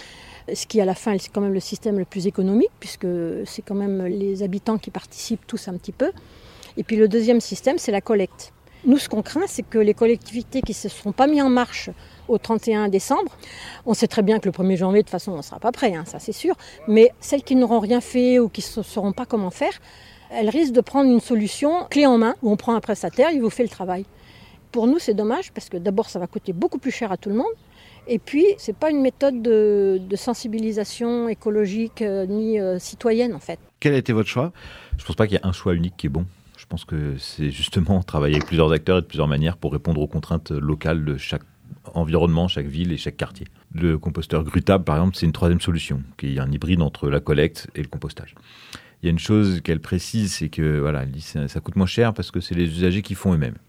Ce qui, à la fin, c'est quand même le système le plus économique, puisque c'est quand même les habitants qui participent tous un petit peu. Et puis le deuxième système, c'est la collecte. Nous, ce qu'on craint, c'est que les collectivités qui ne se sont pas mises en marche au trente et un décembre, on sait très bien que le premier janvier, de toute façon, on ne sera pas prêt, hein, ça c'est sûr, mais celles qui n'auront rien fait ou qui ne sauront pas comment faire, elles risquent de prendre une solution clé en main, où on prend un prestataire, il vous fait le travail. Pour nous, c'est dommage, parce que d'abord, ça va coûter beaucoup plus cher à tout le monde, et puis, ce n'est pas une méthode de, de sensibilisation écologique euh, ni euh, citoyenne, en fait. Quel a été votre choix ? Je ne pense pas qu'il y a un choix unique qui est bon. Je pense que c'est justement travailler avec plusieurs acteurs et de plusieurs manières pour répondre aux contraintes locales de chaque environnement, chaque ville et chaque quartier. Le composteur grutable, par exemple, c'est une troisième solution, qui est un hybride entre la collecte et le compostage. Il y a une chose qu'elle précise, c'est que voilà, elle dit, ça, ça coûte moins cher parce que c'est les usagers qui font eux-mêmes.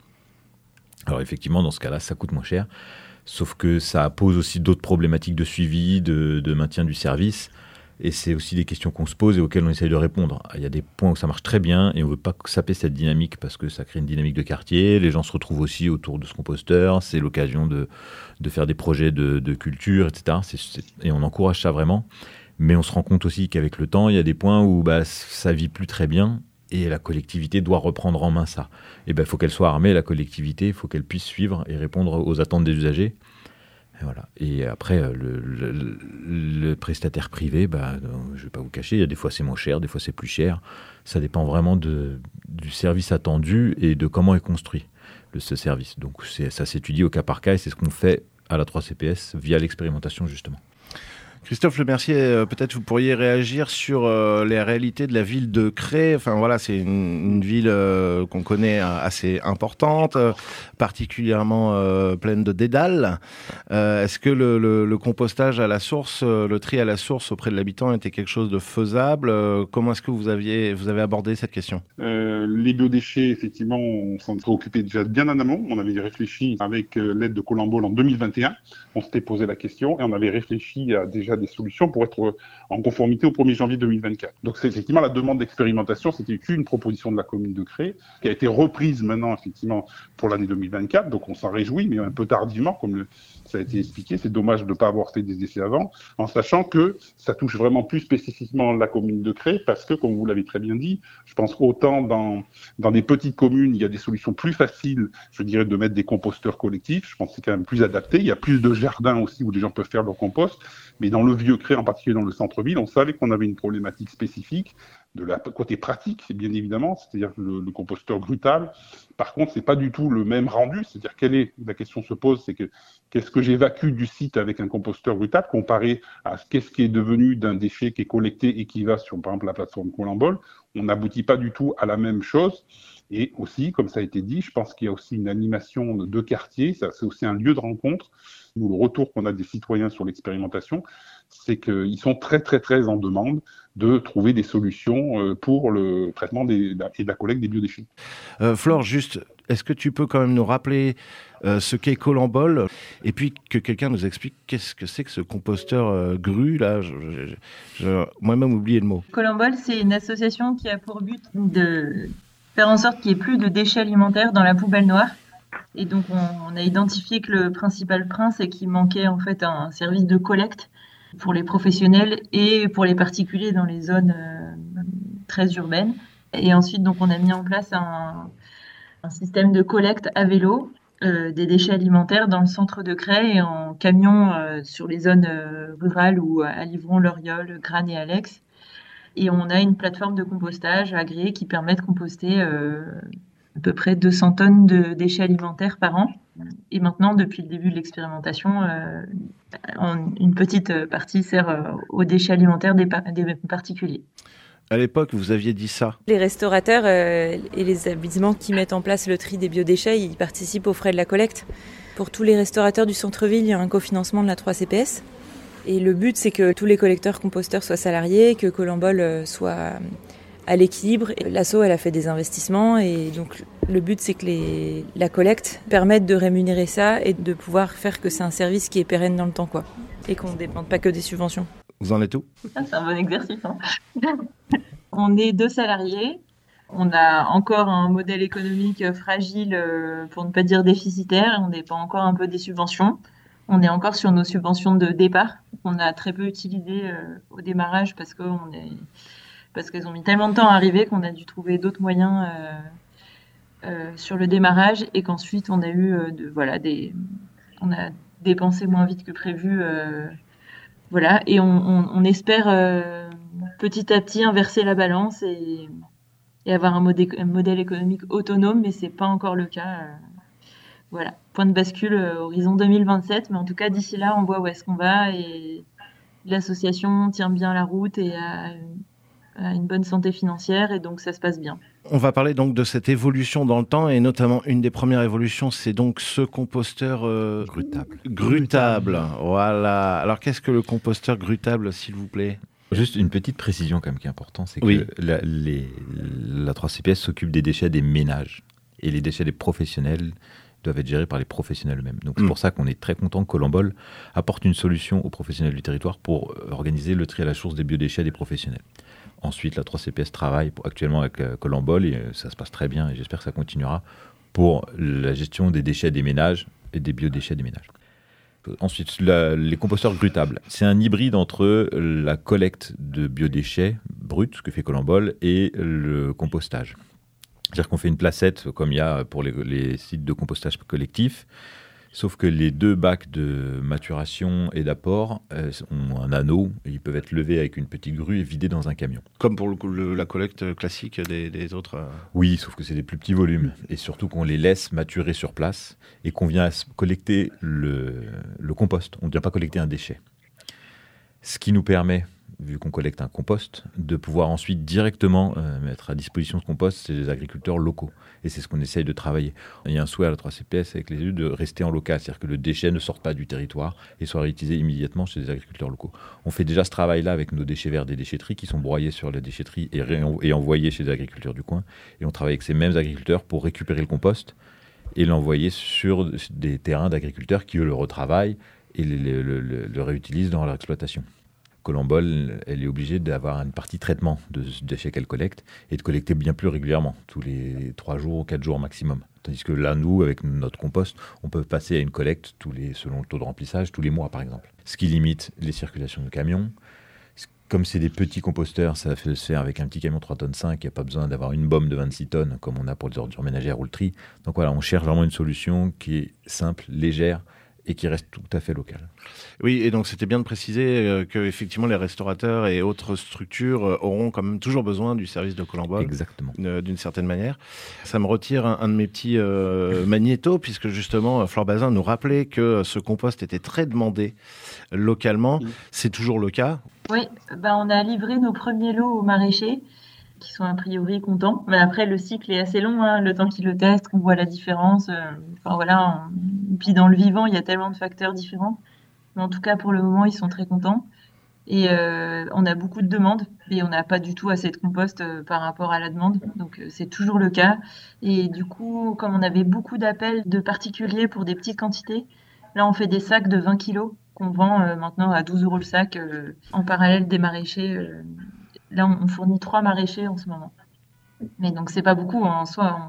Alors effectivement, dans ce cas-là, ça coûte moins cher, sauf que ça pose aussi d'autres problématiques de suivi, de, de maintien du service. Et c'est aussi des questions qu'on se pose et auxquelles on essaye de répondre. Il y a des points où ça marche très bien et on ne veut pas saper cette dynamique parce que ça crée une dynamique de quartier. Les gens se retrouvent aussi autour de ce composteur. C'est l'occasion de, de faire des projets de, de culture, et cetera. C'est, c'est, et on encourage ça vraiment. Mais on se rend compte aussi qu'avec le temps, il y a des points où bah, ça ne vit plus très bien et la collectivité doit reprendre en main ça. Et ben, il faut qu'elle soit armée, la collectivité. Il faut qu'elle puisse suivre et répondre aux attentes des usagers. Et, voilà. Et après, le, le, le prestataire privé, bah, je ne vais pas vous cacher, il y a des fois c'est moins cher, des fois c'est plus cher. Ça dépend vraiment de, du service attendu et de comment est construit le, ce service. Donc c'est, ça s'étudie au cas par cas et c'est ce qu'on fait à la trois C P S via l'expérimentation justement. Christophe Lemercier, euh, peut-être vous pourriez réagir sur euh, les réalités de la ville de Cré. Enfin voilà, c'est une, une ville euh, qu'on connaît euh, assez importante, euh, particulièrement euh, pleine de dédales. Euh, est-ce que le, le, le compostage à la source, euh, le tri à la source auprès de l'habitant était quelque chose de faisable ? euh, Comment est-ce que vous aviez, vous avez abordé cette question ? euh, Les biodéchets, effectivement, on s'en préoccupait déjà bien en amont. On avait réfléchi avec euh, l'aide de Colombol en deux mille vingt et un. On s'était posé la question et on avait réfléchi à déjà des solutions pour être en conformité au premier janvier deux mille vingt-quatre. Donc c'est effectivement la demande d'expérimentation, c'était une proposition de la commune de Cré, qui a été reprise maintenant effectivement pour l'année deux mille vingt-quatre, donc on s'en réjouit, mais un peu tardivement, comme le, ça a été expliqué, c'est dommage de ne pas avoir fait des essais avant, en sachant que ça touche vraiment plus spécifiquement la commune de Cré, parce que, comme vous l'avez très bien dit, je pense qu'autant dans, dans des petites communes, il y a des solutions plus faciles, je dirais, de mettre des composteurs collectifs, je pense que c'est quand même plus adapté, il y a plus de jardins aussi où les gens peuvent faire leur compost, mais dans le Vieux Cré, en particulier dans le centre-ville, on savait qu'on avait une problématique spécifique de la côté pratique, bien évidemment, c'est-à-dire le, le composteur grutable. Par contre, c'est pas du tout le même rendu, c'est-à-dire quelle est la question se pose, c'est que qu'est-ce que j'évacue du site avec un composteur grutable comparé à qu'est-ce qui est devenu d'un déchet qui est collecté et qui va sur, par exemple, la plateforme Colambol. On n'aboutit pas du tout à la même chose. Et aussi, comme ça a été dit, je pense qu'il y a aussi une animation de quartier, ça, c'est aussi un lieu de rencontre. Nous, le retour qu'on a des citoyens sur l'expérimentation, c'est qu'ils sont très, très, très en demande de trouver des solutions pour le traitement des, et de la collecte des biodéchets. Euh, Flore, juste, est-ce que tu peux quand même nous rappeler euh, ce qu'est Colambol et puis que quelqu'un nous explique qu'est-ce que c'est que ce composteur euh, grue, là, je, je, je, moi-même oublié le mot. Colambol, c'est une association qui a pour but de faire en sorte qu'il n'y ait plus de déchets alimentaires dans la poubelle noire. Et donc, on, on a identifié que le principal frein, c'est qu'il manquait en fait un service de collecte pour les professionnels et pour les particuliers dans les zones euh, très urbaines. Et ensuite, donc, on a mis en place un, un système de collecte à vélo euh, des déchets alimentaires dans le centre de Cray et en camion euh, sur les zones euh, rurales ou à Livron, Loriol, Grane et Alex. Et on a une plateforme de compostage agréée qui permet de composter euh, à peu près deux cents tonnes de déchets alimentaires par an. Et maintenant, depuis le début de l'expérimentation, euh, une petite partie sert euh, aux déchets alimentaires des, par- des particuliers. À l'époque, vous aviez dit ça. Les restaurateurs euh, et les établissements qui mettent en place le tri des biodéchets, ils participent aux frais de la collecte. Pour tous les restaurateurs du centre-ville, il y a un cofinancement de la trois C P S. Et le but, c'est que tous les collecteurs composteurs soient salariés, que Colambol soit à l'équilibre. L'asso, elle a fait des investissements et donc le but, c'est que les, la collecte permette de rémunérer ça et de pouvoir faire que c'est un service qui est pérenne dans le temps, quoi, et qu'on ne dépende pas que des subventions. Vous en êtes où ? Ah, c'est un bon exercice. Hein. On est deux salariés. On a encore un modèle économique fragile, pour ne pas dire déficitaire. On dépend encore un peu des subventions. On est encore sur nos subventions de départ, qu'on a très peu utilisées euh, au démarrage parce qu'on est, parce qu'elles ont mis tellement de temps à arriver qu'on a dû trouver d'autres moyens euh, euh, sur le démarrage et qu'ensuite on a eu euh, de, voilà, des, on a dépensé moins vite que prévu, euh, voilà, et on, on, on espère euh, petit à petit inverser la balance et, et avoir un, modé, un modèle économique autonome, mais c'est pas encore le cas. Euh, Voilà, point de bascule euh, horizon deux mille vingt-sept, mais en tout cas d'ici là on voit où est-ce qu'on va et l'association tient bien la route et a une, a une bonne santé financière et donc ça se passe bien. On va parler donc de cette évolution dans le temps et notamment une des premières évolutions, c'est donc ce composteur euh, grutable. grutable. Voilà. Alors qu'est-ce que le composteur grutable, s'il vous plaît ? Juste une petite précision quand même qui est importante, c'est que oui. la, les, la trois C P S s'occupe des déchets des ménages et les déchets des professionnels doivent être gérés par les professionnels eux-mêmes. Donc c'est mmh. pour ça qu'on est très content que Colambol apporte une solution aux professionnels du territoire pour organiser le tri à la source des biodéchets des professionnels. Ensuite, la trois C P S travaille pour, actuellement avec euh, Colambol et euh, ça se passe très bien et j'espère que ça continuera pour la gestion des déchets des ménages et des biodéchets des ménages. Ensuite, la, les composteurs grutables. C'est un hybride entre la collecte de biodéchets bruts, ce que fait Colambol, et le compostage. C'est-à-dire qu'on fait une placette comme il y a pour les, les sites de compostage collectif, sauf que les deux bacs de maturation et d'apport euh, ont un anneau et ils peuvent être levés avec une petite grue et vidés dans un camion. Comme pour le, le, la collecte classique des, des autres euh... Oui, sauf que c'est des plus petits volumes et surtout qu'on les laisse maturer sur place et qu'on vient collecter le, le compost. On ne vient pas collecter un déchet. Ce qui nous permet, vu qu'on collecte un compost, de pouvoir ensuite directement euh, mettre à disposition ce compost chez les agriculteurs locaux. Et c'est ce qu'on essaye de travailler. Il y a un souhait à la trois C P S avec les élus de rester en local, c'est-à-dire que le déchet ne sorte pas du territoire et soit réutilisé immédiatement chez les agriculteurs locaux. On fait déjà ce travail-là avec nos déchets verts des déchetteries qui sont broyés sur la déchetterie et, ré- et envoyés chez les agriculteurs du coin. Et on travaille avec ces mêmes agriculteurs pour récupérer le compost et l'envoyer sur des terrains d'agriculteurs qui, eux, le retravaillent et le, le, le, le réutilisent dans leur exploitation. Colambol, elle est obligée d'avoir une partie traitement de déchets qu'elle collecte et de collecter bien plus régulièrement, tous les trois jours ou quatre jours maximum. Tandis que là, nous, avec notre compost, on peut passer à une collecte tous les, selon le taux de remplissage, tous les mois, par exemple. Ce qui limite les circulations de camions. Comme c'est des petits composteurs, ça fait se faire avec un petit camion trois tonnes cinq, il n'y a pas besoin d'avoir une bombe de vingt-six tonnes, comme on a pour les ordures ménagères ou le tri. Donc voilà, on cherche vraiment une solution qui est simple, légère, et qui reste tout à fait local. Oui, et donc c'était bien de préciser euh, que effectivement les restaurateurs et autres structures euh, auront quand même toujours besoin du service de Colambol. Exactement. Euh, d'une certaine manière. Ça me retire un, un de mes petits euh, magnétos, puisque justement Flore Bazin nous rappelait que ce compost était très demandé localement. Oui. C'est toujours le cas? Oui, bah on a livré nos premiers lots aux maraîchers, qui sont a priori contents. Mais après, le cycle est assez long, hein, le temps qu'ils le testent, qu'on voit la différence. Euh, enfin voilà. On... Puis dans le vivant, il y a tellement de facteurs différents. Mais en tout cas, pour le moment, ils sont très contents. Et euh, on a beaucoup de demandes et on n'a pas du tout assez de compost euh, par rapport à la demande. Donc, euh, c'est toujours le cas. Et du coup, comme on avait beaucoup d'appels de particuliers pour des petites quantités, là, on fait des sacs de vingt kilos qu'on vend euh, maintenant à douze euros le sac euh, en parallèle des maraîchers. Euh, Là, on fournit trois maraîchers en ce moment. Mais donc, c'est pas beaucoup. En soi,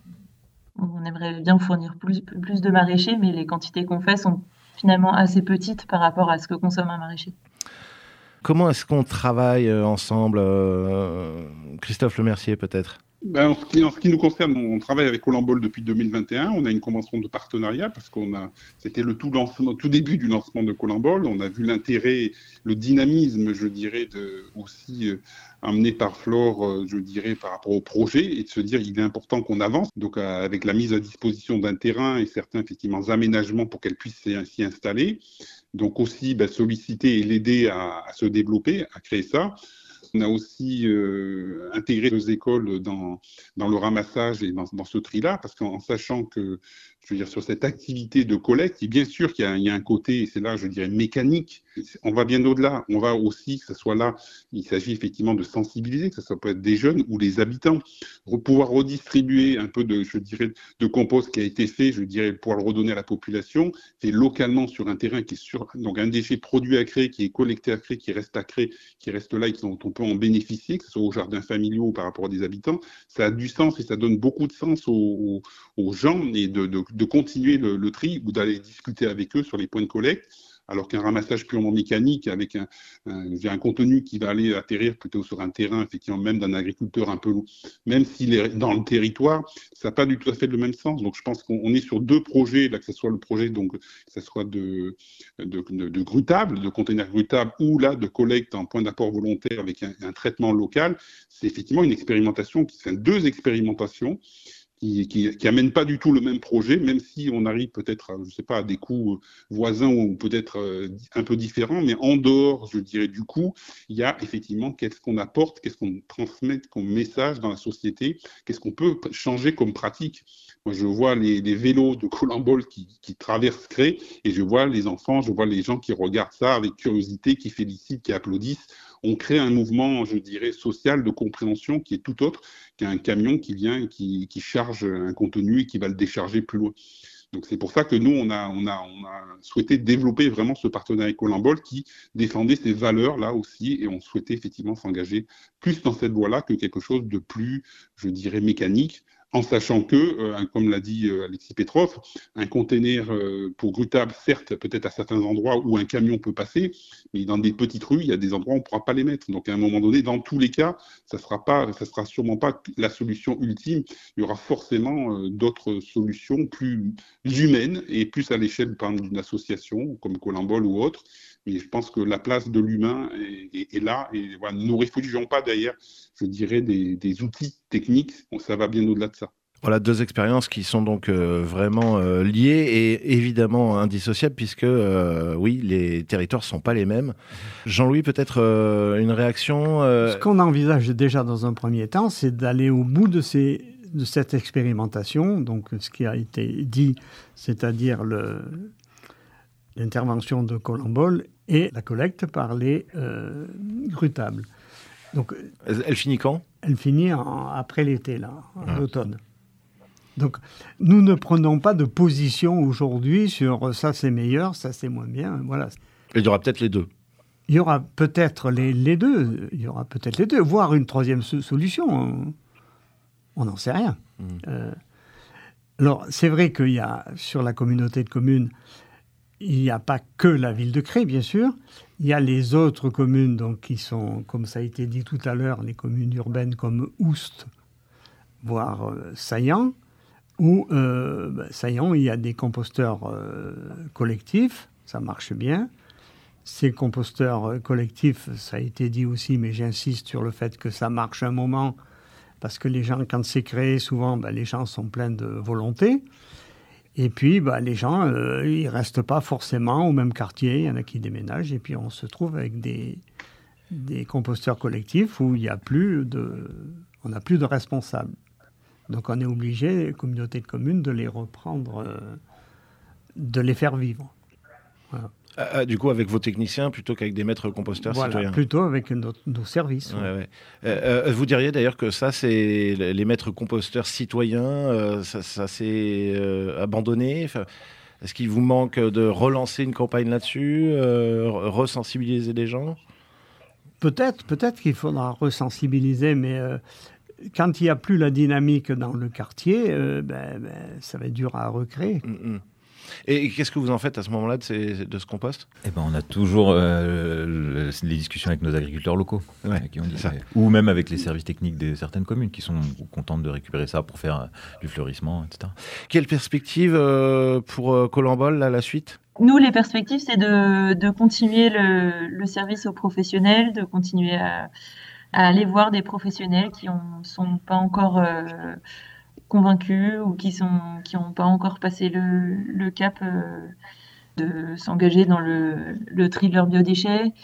on, on aimerait bien fournir plus, plus de maraîchers, mais les quantités qu'on fait sont finalement assez petites par rapport à ce que consomme un maraîcher. Comment est-ce qu'on travaille ensemble, euh, Christophe Lemercier, peut-être? Ben, en, ce qui, en ce qui nous concerne, on travaille avec Colambol depuis deux mille vingt et un. On a une convention de partenariat parce qu'on a, c'était le tout, lancement, tout début du lancement de Colambol. On a vu l'intérêt, le dynamisme, je dirais, de, aussi euh, amené par Flore, euh, je dirais, par rapport au projet et de se dire il est important qu'on avance. Donc, euh, avec la mise à disposition d'un terrain et certains effectivement aménagements pour qu'elle puisse s'y installer. Donc aussi ben, solliciter et l'aider à, à se développer, à créer ça. On a aussi euh, intégré nos écoles dans, dans le ramassage et dans, dans ce tri-là, parce qu'en sachant que, je veux dire, sur cette activité de collecte, et bien sûr qu'il y a, il y a un côté, et c'est là, je dirais, mécanique. On va bien au-delà. On va aussi, que ce soit là, il s'agit effectivement de sensibiliser, que ce peut être des jeunes ou les habitants, pouvoir redistribuer un peu de, je dirais, de compost qui a été fait, je dirais, pouvoir le redonner à la population, fait localement sur un terrain qui est sur, donc un déchet produit à créer, qui est collecté à créer, qui reste à créer, qui reste là et dont on peut en bénéficier, que ce soit aux jardins familiaux ou par rapport à des habitants. Ça a du sens et ça donne beaucoup de sens aux, aux, aux gens et de, de, de continuer le, le tri ou d'aller discuter avec eux sur les points de collecte. Alors qu'un ramassage purement mécanique avec un, un, un contenu qui va aller atterrir plutôt sur un terrain, effectivement, même d'un agriculteur un peu lourd, même s'il est dans le territoire, ça n'a pas du tout à fait le même sens. Donc, je pense qu'on est sur deux projets, là, que ce soit le projet, donc, que ce soit de, de, de, de grutable, de containers grutables, ou là, de collecte en point d'apport volontaire avec un, un traitement local. C'est effectivement une expérimentation, qui sont deux expérimentations. Qui, qui, qui amène pas du tout le même projet, même si on arrive peut-être, à, je sais pas, à des coûts voisins ou peut-être euh, un peu différents, mais en dehors, je dirais, du coût, il y a effectivement qu'est-ce qu'on apporte, qu'est-ce qu'on transmet comme message dans la société, qu'est-ce qu'on peut changer comme pratique. Moi, je vois les, les vélos de Colambol qui, qui traversent Cré, et je vois les enfants, je vois les gens qui regardent ça avec curiosité, qui félicitent, qui applaudissent. On crée un mouvement, je dirais, social de compréhension qui est tout autre qu'un camion qui vient, qui, qui charge un contenu et qui va le décharger plus loin. Donc c'est pour ça que nous, on a, on a, on a souhaité développer vraiment ce partenariat avec Colambol qui défendait ces valeurs-là aussi, et on souhaitait effectivement s'engager plus dans cette voie-là que quelque chose de plus, je dirais, mécanique, en sachant que, euh, comme l'a dit euh, Alexis Petrov, un container euh, pour grutable, certes, peut-être à certains endroits où un camion peut passer, mais dans des petites rues, il y a des endroits où on ne pourra pas les mettre. Donc, à un moment donné, dans tous les cas, ça sera pas, ça sera sûrement pas la solution ultime. Il y aura forcément euh, d'autres solutions plus humaines et plus à l'échelle, par exemple, d'une association comme Colambol ou autre. Mais je pense que la place de l'humain est, est, est là. Et voilà, ne nous réfugions pas derrière, je dirais, des, des outils techniques. Bon, ça va bien au-delà de ça. Voilà, deux expériences qui sont donc euh, vraiment euh, liées et évidemment indissociables puisque, euh, oui, les territoires ne sont pas les mêmes. Jean-Louis, peut-être euh, une réaction euh... Ce qu'on envisage déjà dans un premier temps, c'est d'aller au bout de, ces, de cette expérimentation. Donc, ce qui a été dit, c'est-à-dire le, l'intervention de Colambol et la collecte par les euh, grutables. Donc, elle, elle finit quand ? Elle finit en, après l'été, là, en ah. automne. Donc, nous ne prenons pas de position aujourd'hui sur ça c'est meilleur, ça c'est moins bien, voilà. Il y aura peut-être les deux. Il y aura peut-être les, les deux, il y aura peut-être les deux, voire une troisième so- solution. On n'en sait rien. Mmh. Euh, alors, c'est vrai qu'il y a, sur la communauté de communes, il n'y a pas que la ville de Cré, bien sûr. Il y a les autres communes donc, qui sont, comme ça a été dit tout à l'heure, les communes urbaines comme Oust, voire euh, Saillant. où, euh, ben, ça y est, il y a des composteurs euh, collectifs, ça marche bien. Ces composteurs euh, collectifs, ça a été dit aussi, mais j'insiste sur le fait que ça marche un moment, parce que les gens, quand c'est créé, souvent, ben, les gens sont pleins de volonté. Et puis, ben, les gens, euh, ils ne restent pas forcément au même quartier, il y en a qui déménagent, et puis on se trouve avec des, des composteurs collectifs où il n'y a plus de, on n'a plus de responsables. Donc on est obligé, communauté de communes, de les reprendre, euh, de les faire vivre. Voilà. Ah, du coup, avec vos techniciens plutôt qu'avec des maîtres composteurs voilà, citoyens. Plutôt avec nos, nos services. Ouais, ouais. Euh, euh, vous diriez d'ailleurs que ça, c'est les maîtres composteurs citoyens, euh, ça, ça s'est euh, abandonné. Enfin, est-ce qu'il vous manque de relancer une campagne là-dessus, euh, resensibiliser les gens ? Peut-être, peut-être qu'il faudra resensibiliser, mais euh, quand il n'y a plus la dynamique dans le quartier, euh, ben, ben, ça va être dur à recréer. Mm-hmm. Et qu'est-ce que vous en faites à ce moment-là de, ces, de ce compost ? Eh ben, on a toujours euh, les discussions avec nos agriculteurs locaux, ouais, qui ont dit ça. Ou même avec les services techniques de certaines communes qui sont contentes de récupérer ça pour faire du fleurissement, et cetera. Quelle perspective euh, pour euh, Colombole, là, la suite ? Nous, les perspectives, c'est de, de continuer le, le service aux professionnels, de continuer à, à aller voir des professionnels qui ne sont pas encore euh, convaincus ou qui sont qui n'ont pas encore passé le, le cap euh, de s'engager dans le, le tri de leurs biodéchets,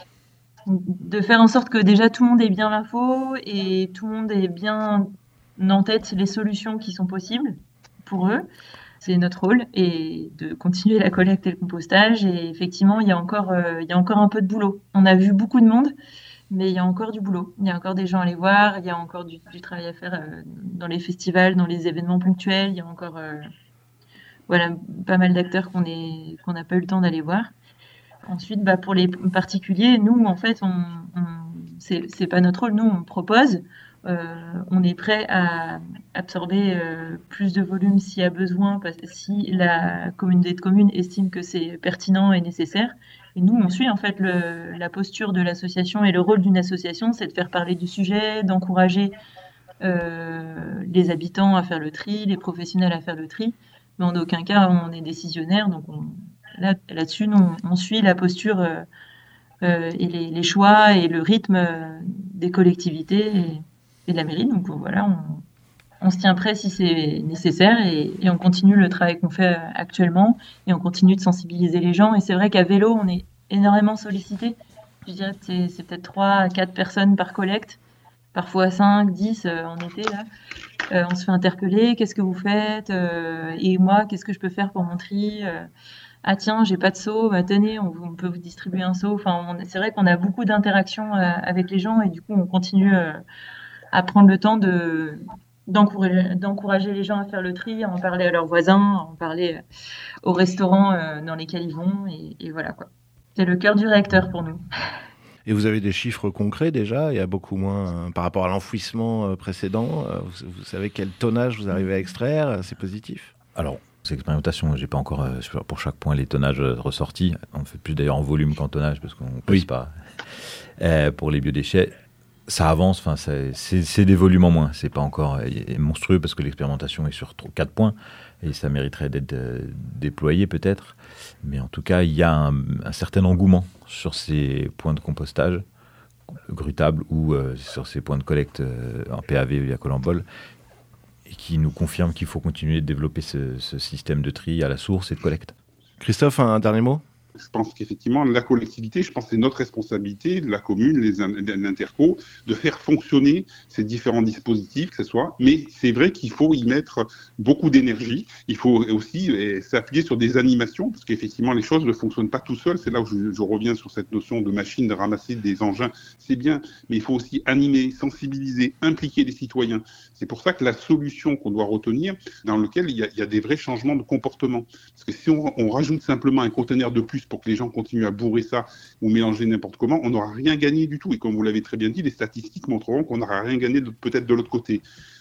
de faire en sorte que déjà tout le monde ait bien l'info et tout le monde ait bien en tête les solutions qui sont possibles pour eux. C'est notre rôle, et de continuer la collecte et le compostage. Et effectivement, il y a encore, euh, il y a encore un peu de boulot. On a vu beaucoup de monde, mais il y a encore du boulot. Il y a encore des gens à aller voir, il y a encore du, du travail à faire euh, dans les festivals, dans les événements ponctuels. Il y a encore euh, voilà, pas mal d'acteurs qu'on est, qu'on n'a pas eu le temps d'aller voir. Ensuite, bah, pour les particuliers, nous, en fait, on, on, c'est, c'est pas notre rôle. Nous, on propose. Euh, on est prêt à absorber euh, plus de volume s'il y a besoin, parce que si la communauté de communes estime que c'est pertinent et nécessaire. Et nous, on suit en fait le, la posture de l'association, et le rôle d'une association, c'est de faire parler du sujet, d'encourager euh, les habitants à faire le tri, les professionnels à faire le tri. Mais en aucun cas, on est décisionnaire. Donc on, là, là-dessus, nous, on, on suit la posture euh, euh, et les, les choix et le rythme euh, des collectivités et, et de la mairie. Donc voilà, on, on se tient prêt si c'est nécessaire, et, et on continue le travail qu'on fait actuellement, et on continue de sensibiliser les gens. Et c'est vrai qu'à vélo, on est énormément sollicité. Je dirais que c'est, c'est peut-être trois à quatre personnes par collecte, parfois cinq, dix euh, en été. Là. Euh, on se fait interpeller, qu'est-ce que vous faites euh, et moi, qu'est-ce que je peux faire pour mon tri euh, Ah tiens, j'ai pas de seau, bah, tenez, on, on peut vous distribuer un seau. Enfin, on, c'est vrai qu'on a beaucoup d'interactions euh, avec les gens, et du coup, on continue euh, à prendre le temps de, d'encourager, d'encourager les gens à faire le tri, à en parler à leurs voisins, à en parler aux restaurants euh, dans lesquels ils vont, et, et voilà quoi. C'est le cœur du réacteur pour nous. Et vous avez des chiffres concrets déjà ? Il y a beaucoup moins euh, par rapport à l'enfouissement euh, précédent. Euh, vous, vous savez quel tonnage vous arrivez à extraire ? C'est positif ? Alors, ces expérimentations, j'ai pas encore euh, pour chaque point les tonnages ressortis. On fait plus d'ailleurs en volume qu'en tonnage, parce qu'on ne pèse oui. pas. Euh, pour les biodéchets, ça avance, enfin, c'est, c'est, c'est des volumes en moins. C'est pas encore euh, monstrueux, parce que l'expérimentation est sur quatre points, et ça mériterait d'être euh, déployé peut-être. Mais en tout cas, il y a un, un certain engouement sur ces points de compostage grutables, ou euh, sur ces points de collecte euh, en P A V via Colombole, et qui nous confirme qu'il faut continuer de développer ce, ce système de tri à la source et de collecte. Christophe, un dernier mot ? Je pense qu'effectivement, la collectivité, je pense que c'est notre responsabilité, la commune, les, l'interco, de faire fonctionner ces différents dispositifs, que ce soit. Mais c'est vrai qu'il faut y mettre beaucoup d'énergie. Il faut aussi eh, s'appuyer sur des animations, parce qu'effectivement, les choses ne fonctionnent pas tout seuls. C'est là où je, je reviens sur cette notion de machine, de ramasser des engins. C'est bien, mais il faut aussi animer, sensibiliser, impliquer les citoyens. C'est pour ça que la solution qu'on doit retenir, dans laquelle il y a, il y a des vrais changements de comportement. Parce que si on, on rajoute simplement un conteneur de plus pour que les gens continuent à bourrer ça ou mélanger n'importe comment, on n'aura rien gagné du tout. Et comme vous l'avez très bien dit, les statistiques montreront qu'on n'aura rien gagné de, peut-être de l'autre côté.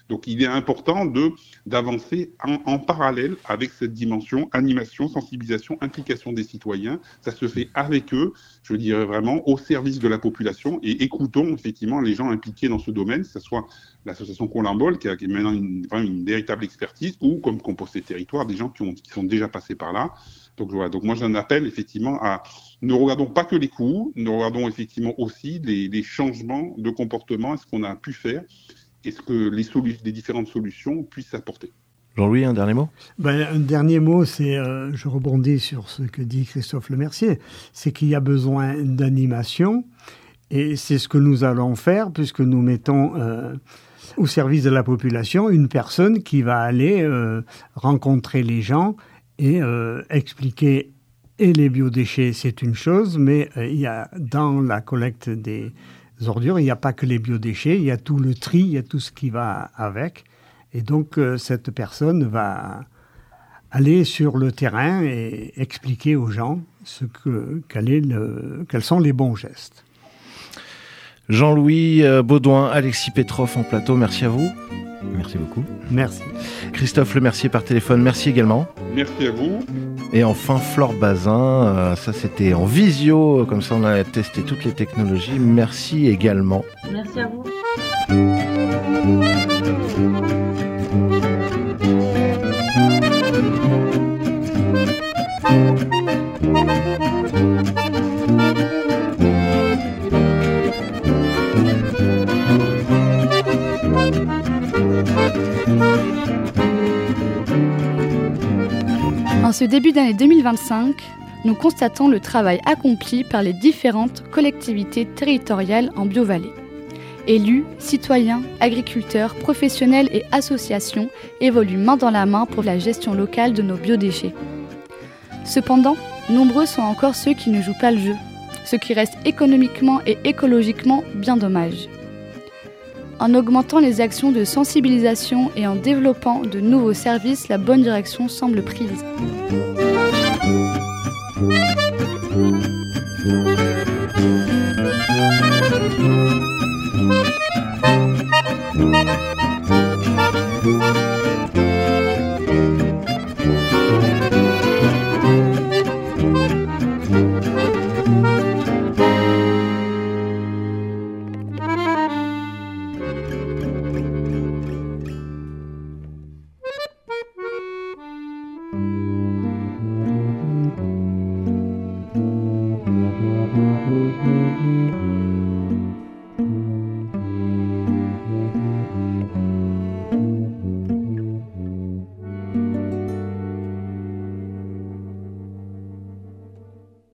Donc il est important de, d'avancer en, en parallèle avec cette dimension animation, sensibilisation, implication des citoyens. Ça se fait avec eux, je dirais vraiment, au service de la population, et écoutons effectivement les gens impliqués dans ce domaine, que ce soit l'association Colimbole, qui a, qui a maintenant une, vraiment une véritable expertise, ou comme Composter Territoire, des gens qui, ont, qui sont déjà passés par là. Donc voilà, donc moi j'en appelle effectivement à ne regardons pas que les coûts, nous regardons effectivement aussi les, les changements de comportement, est-ce qu'on a pu faire, est-ce que les, solu- les différentes solutions puissent apporter. Jean-Louis, un dernier mot ? Ben, un dernier mot, c'est, euh, je rebondis sur ce que dit Christophe Lemercier, c'est qu'il y a besoin d'animation, et c'est ce que nous allons faire, puisque nous mettons euh, au service de la population une personne qui va aller euh, rencontrer les gens et euh, expliquer, et les biodéchets, c'est une chose, mais euh, il y a dans la collecte des ordures, il n'y a pas que les biodéchets, il y a tout le tri, il y a tout ce qui va avec. Et donc, euh, cette personne va aller sur le terrain et expliquer aux gens ce que, quel est le, quels sont les bons gestes. Jean-Louis Baudouin, Alexis Petrov en plateau, merci à vous. Merci beaucoup. Merci. Christophe Lemercier par téléphone, merci également. Merci à vous. Et enfin, Flore Bazin, euh, ça c'était en visio, comme ça on a testé toutes les technologies. Merci également. Merci à vous. En ce début d'année deux mille vingt-cinq, nous constatons le travail accompli par les différentes collectivités territoriales en Bio-Vallée. Élus, citoyens, agriculteurs, professionnels et associations évoluent main dans la main pour la gestion locale de nos biodéchets. Cependant, nombreux sont encore ceux qui ne jouent pas le jeu, ce qui reste économiquement et écologiquement bien dommage. En augmentant les actions de sensibilisation et en développant de nouveaux services, la bonne direction semble prise.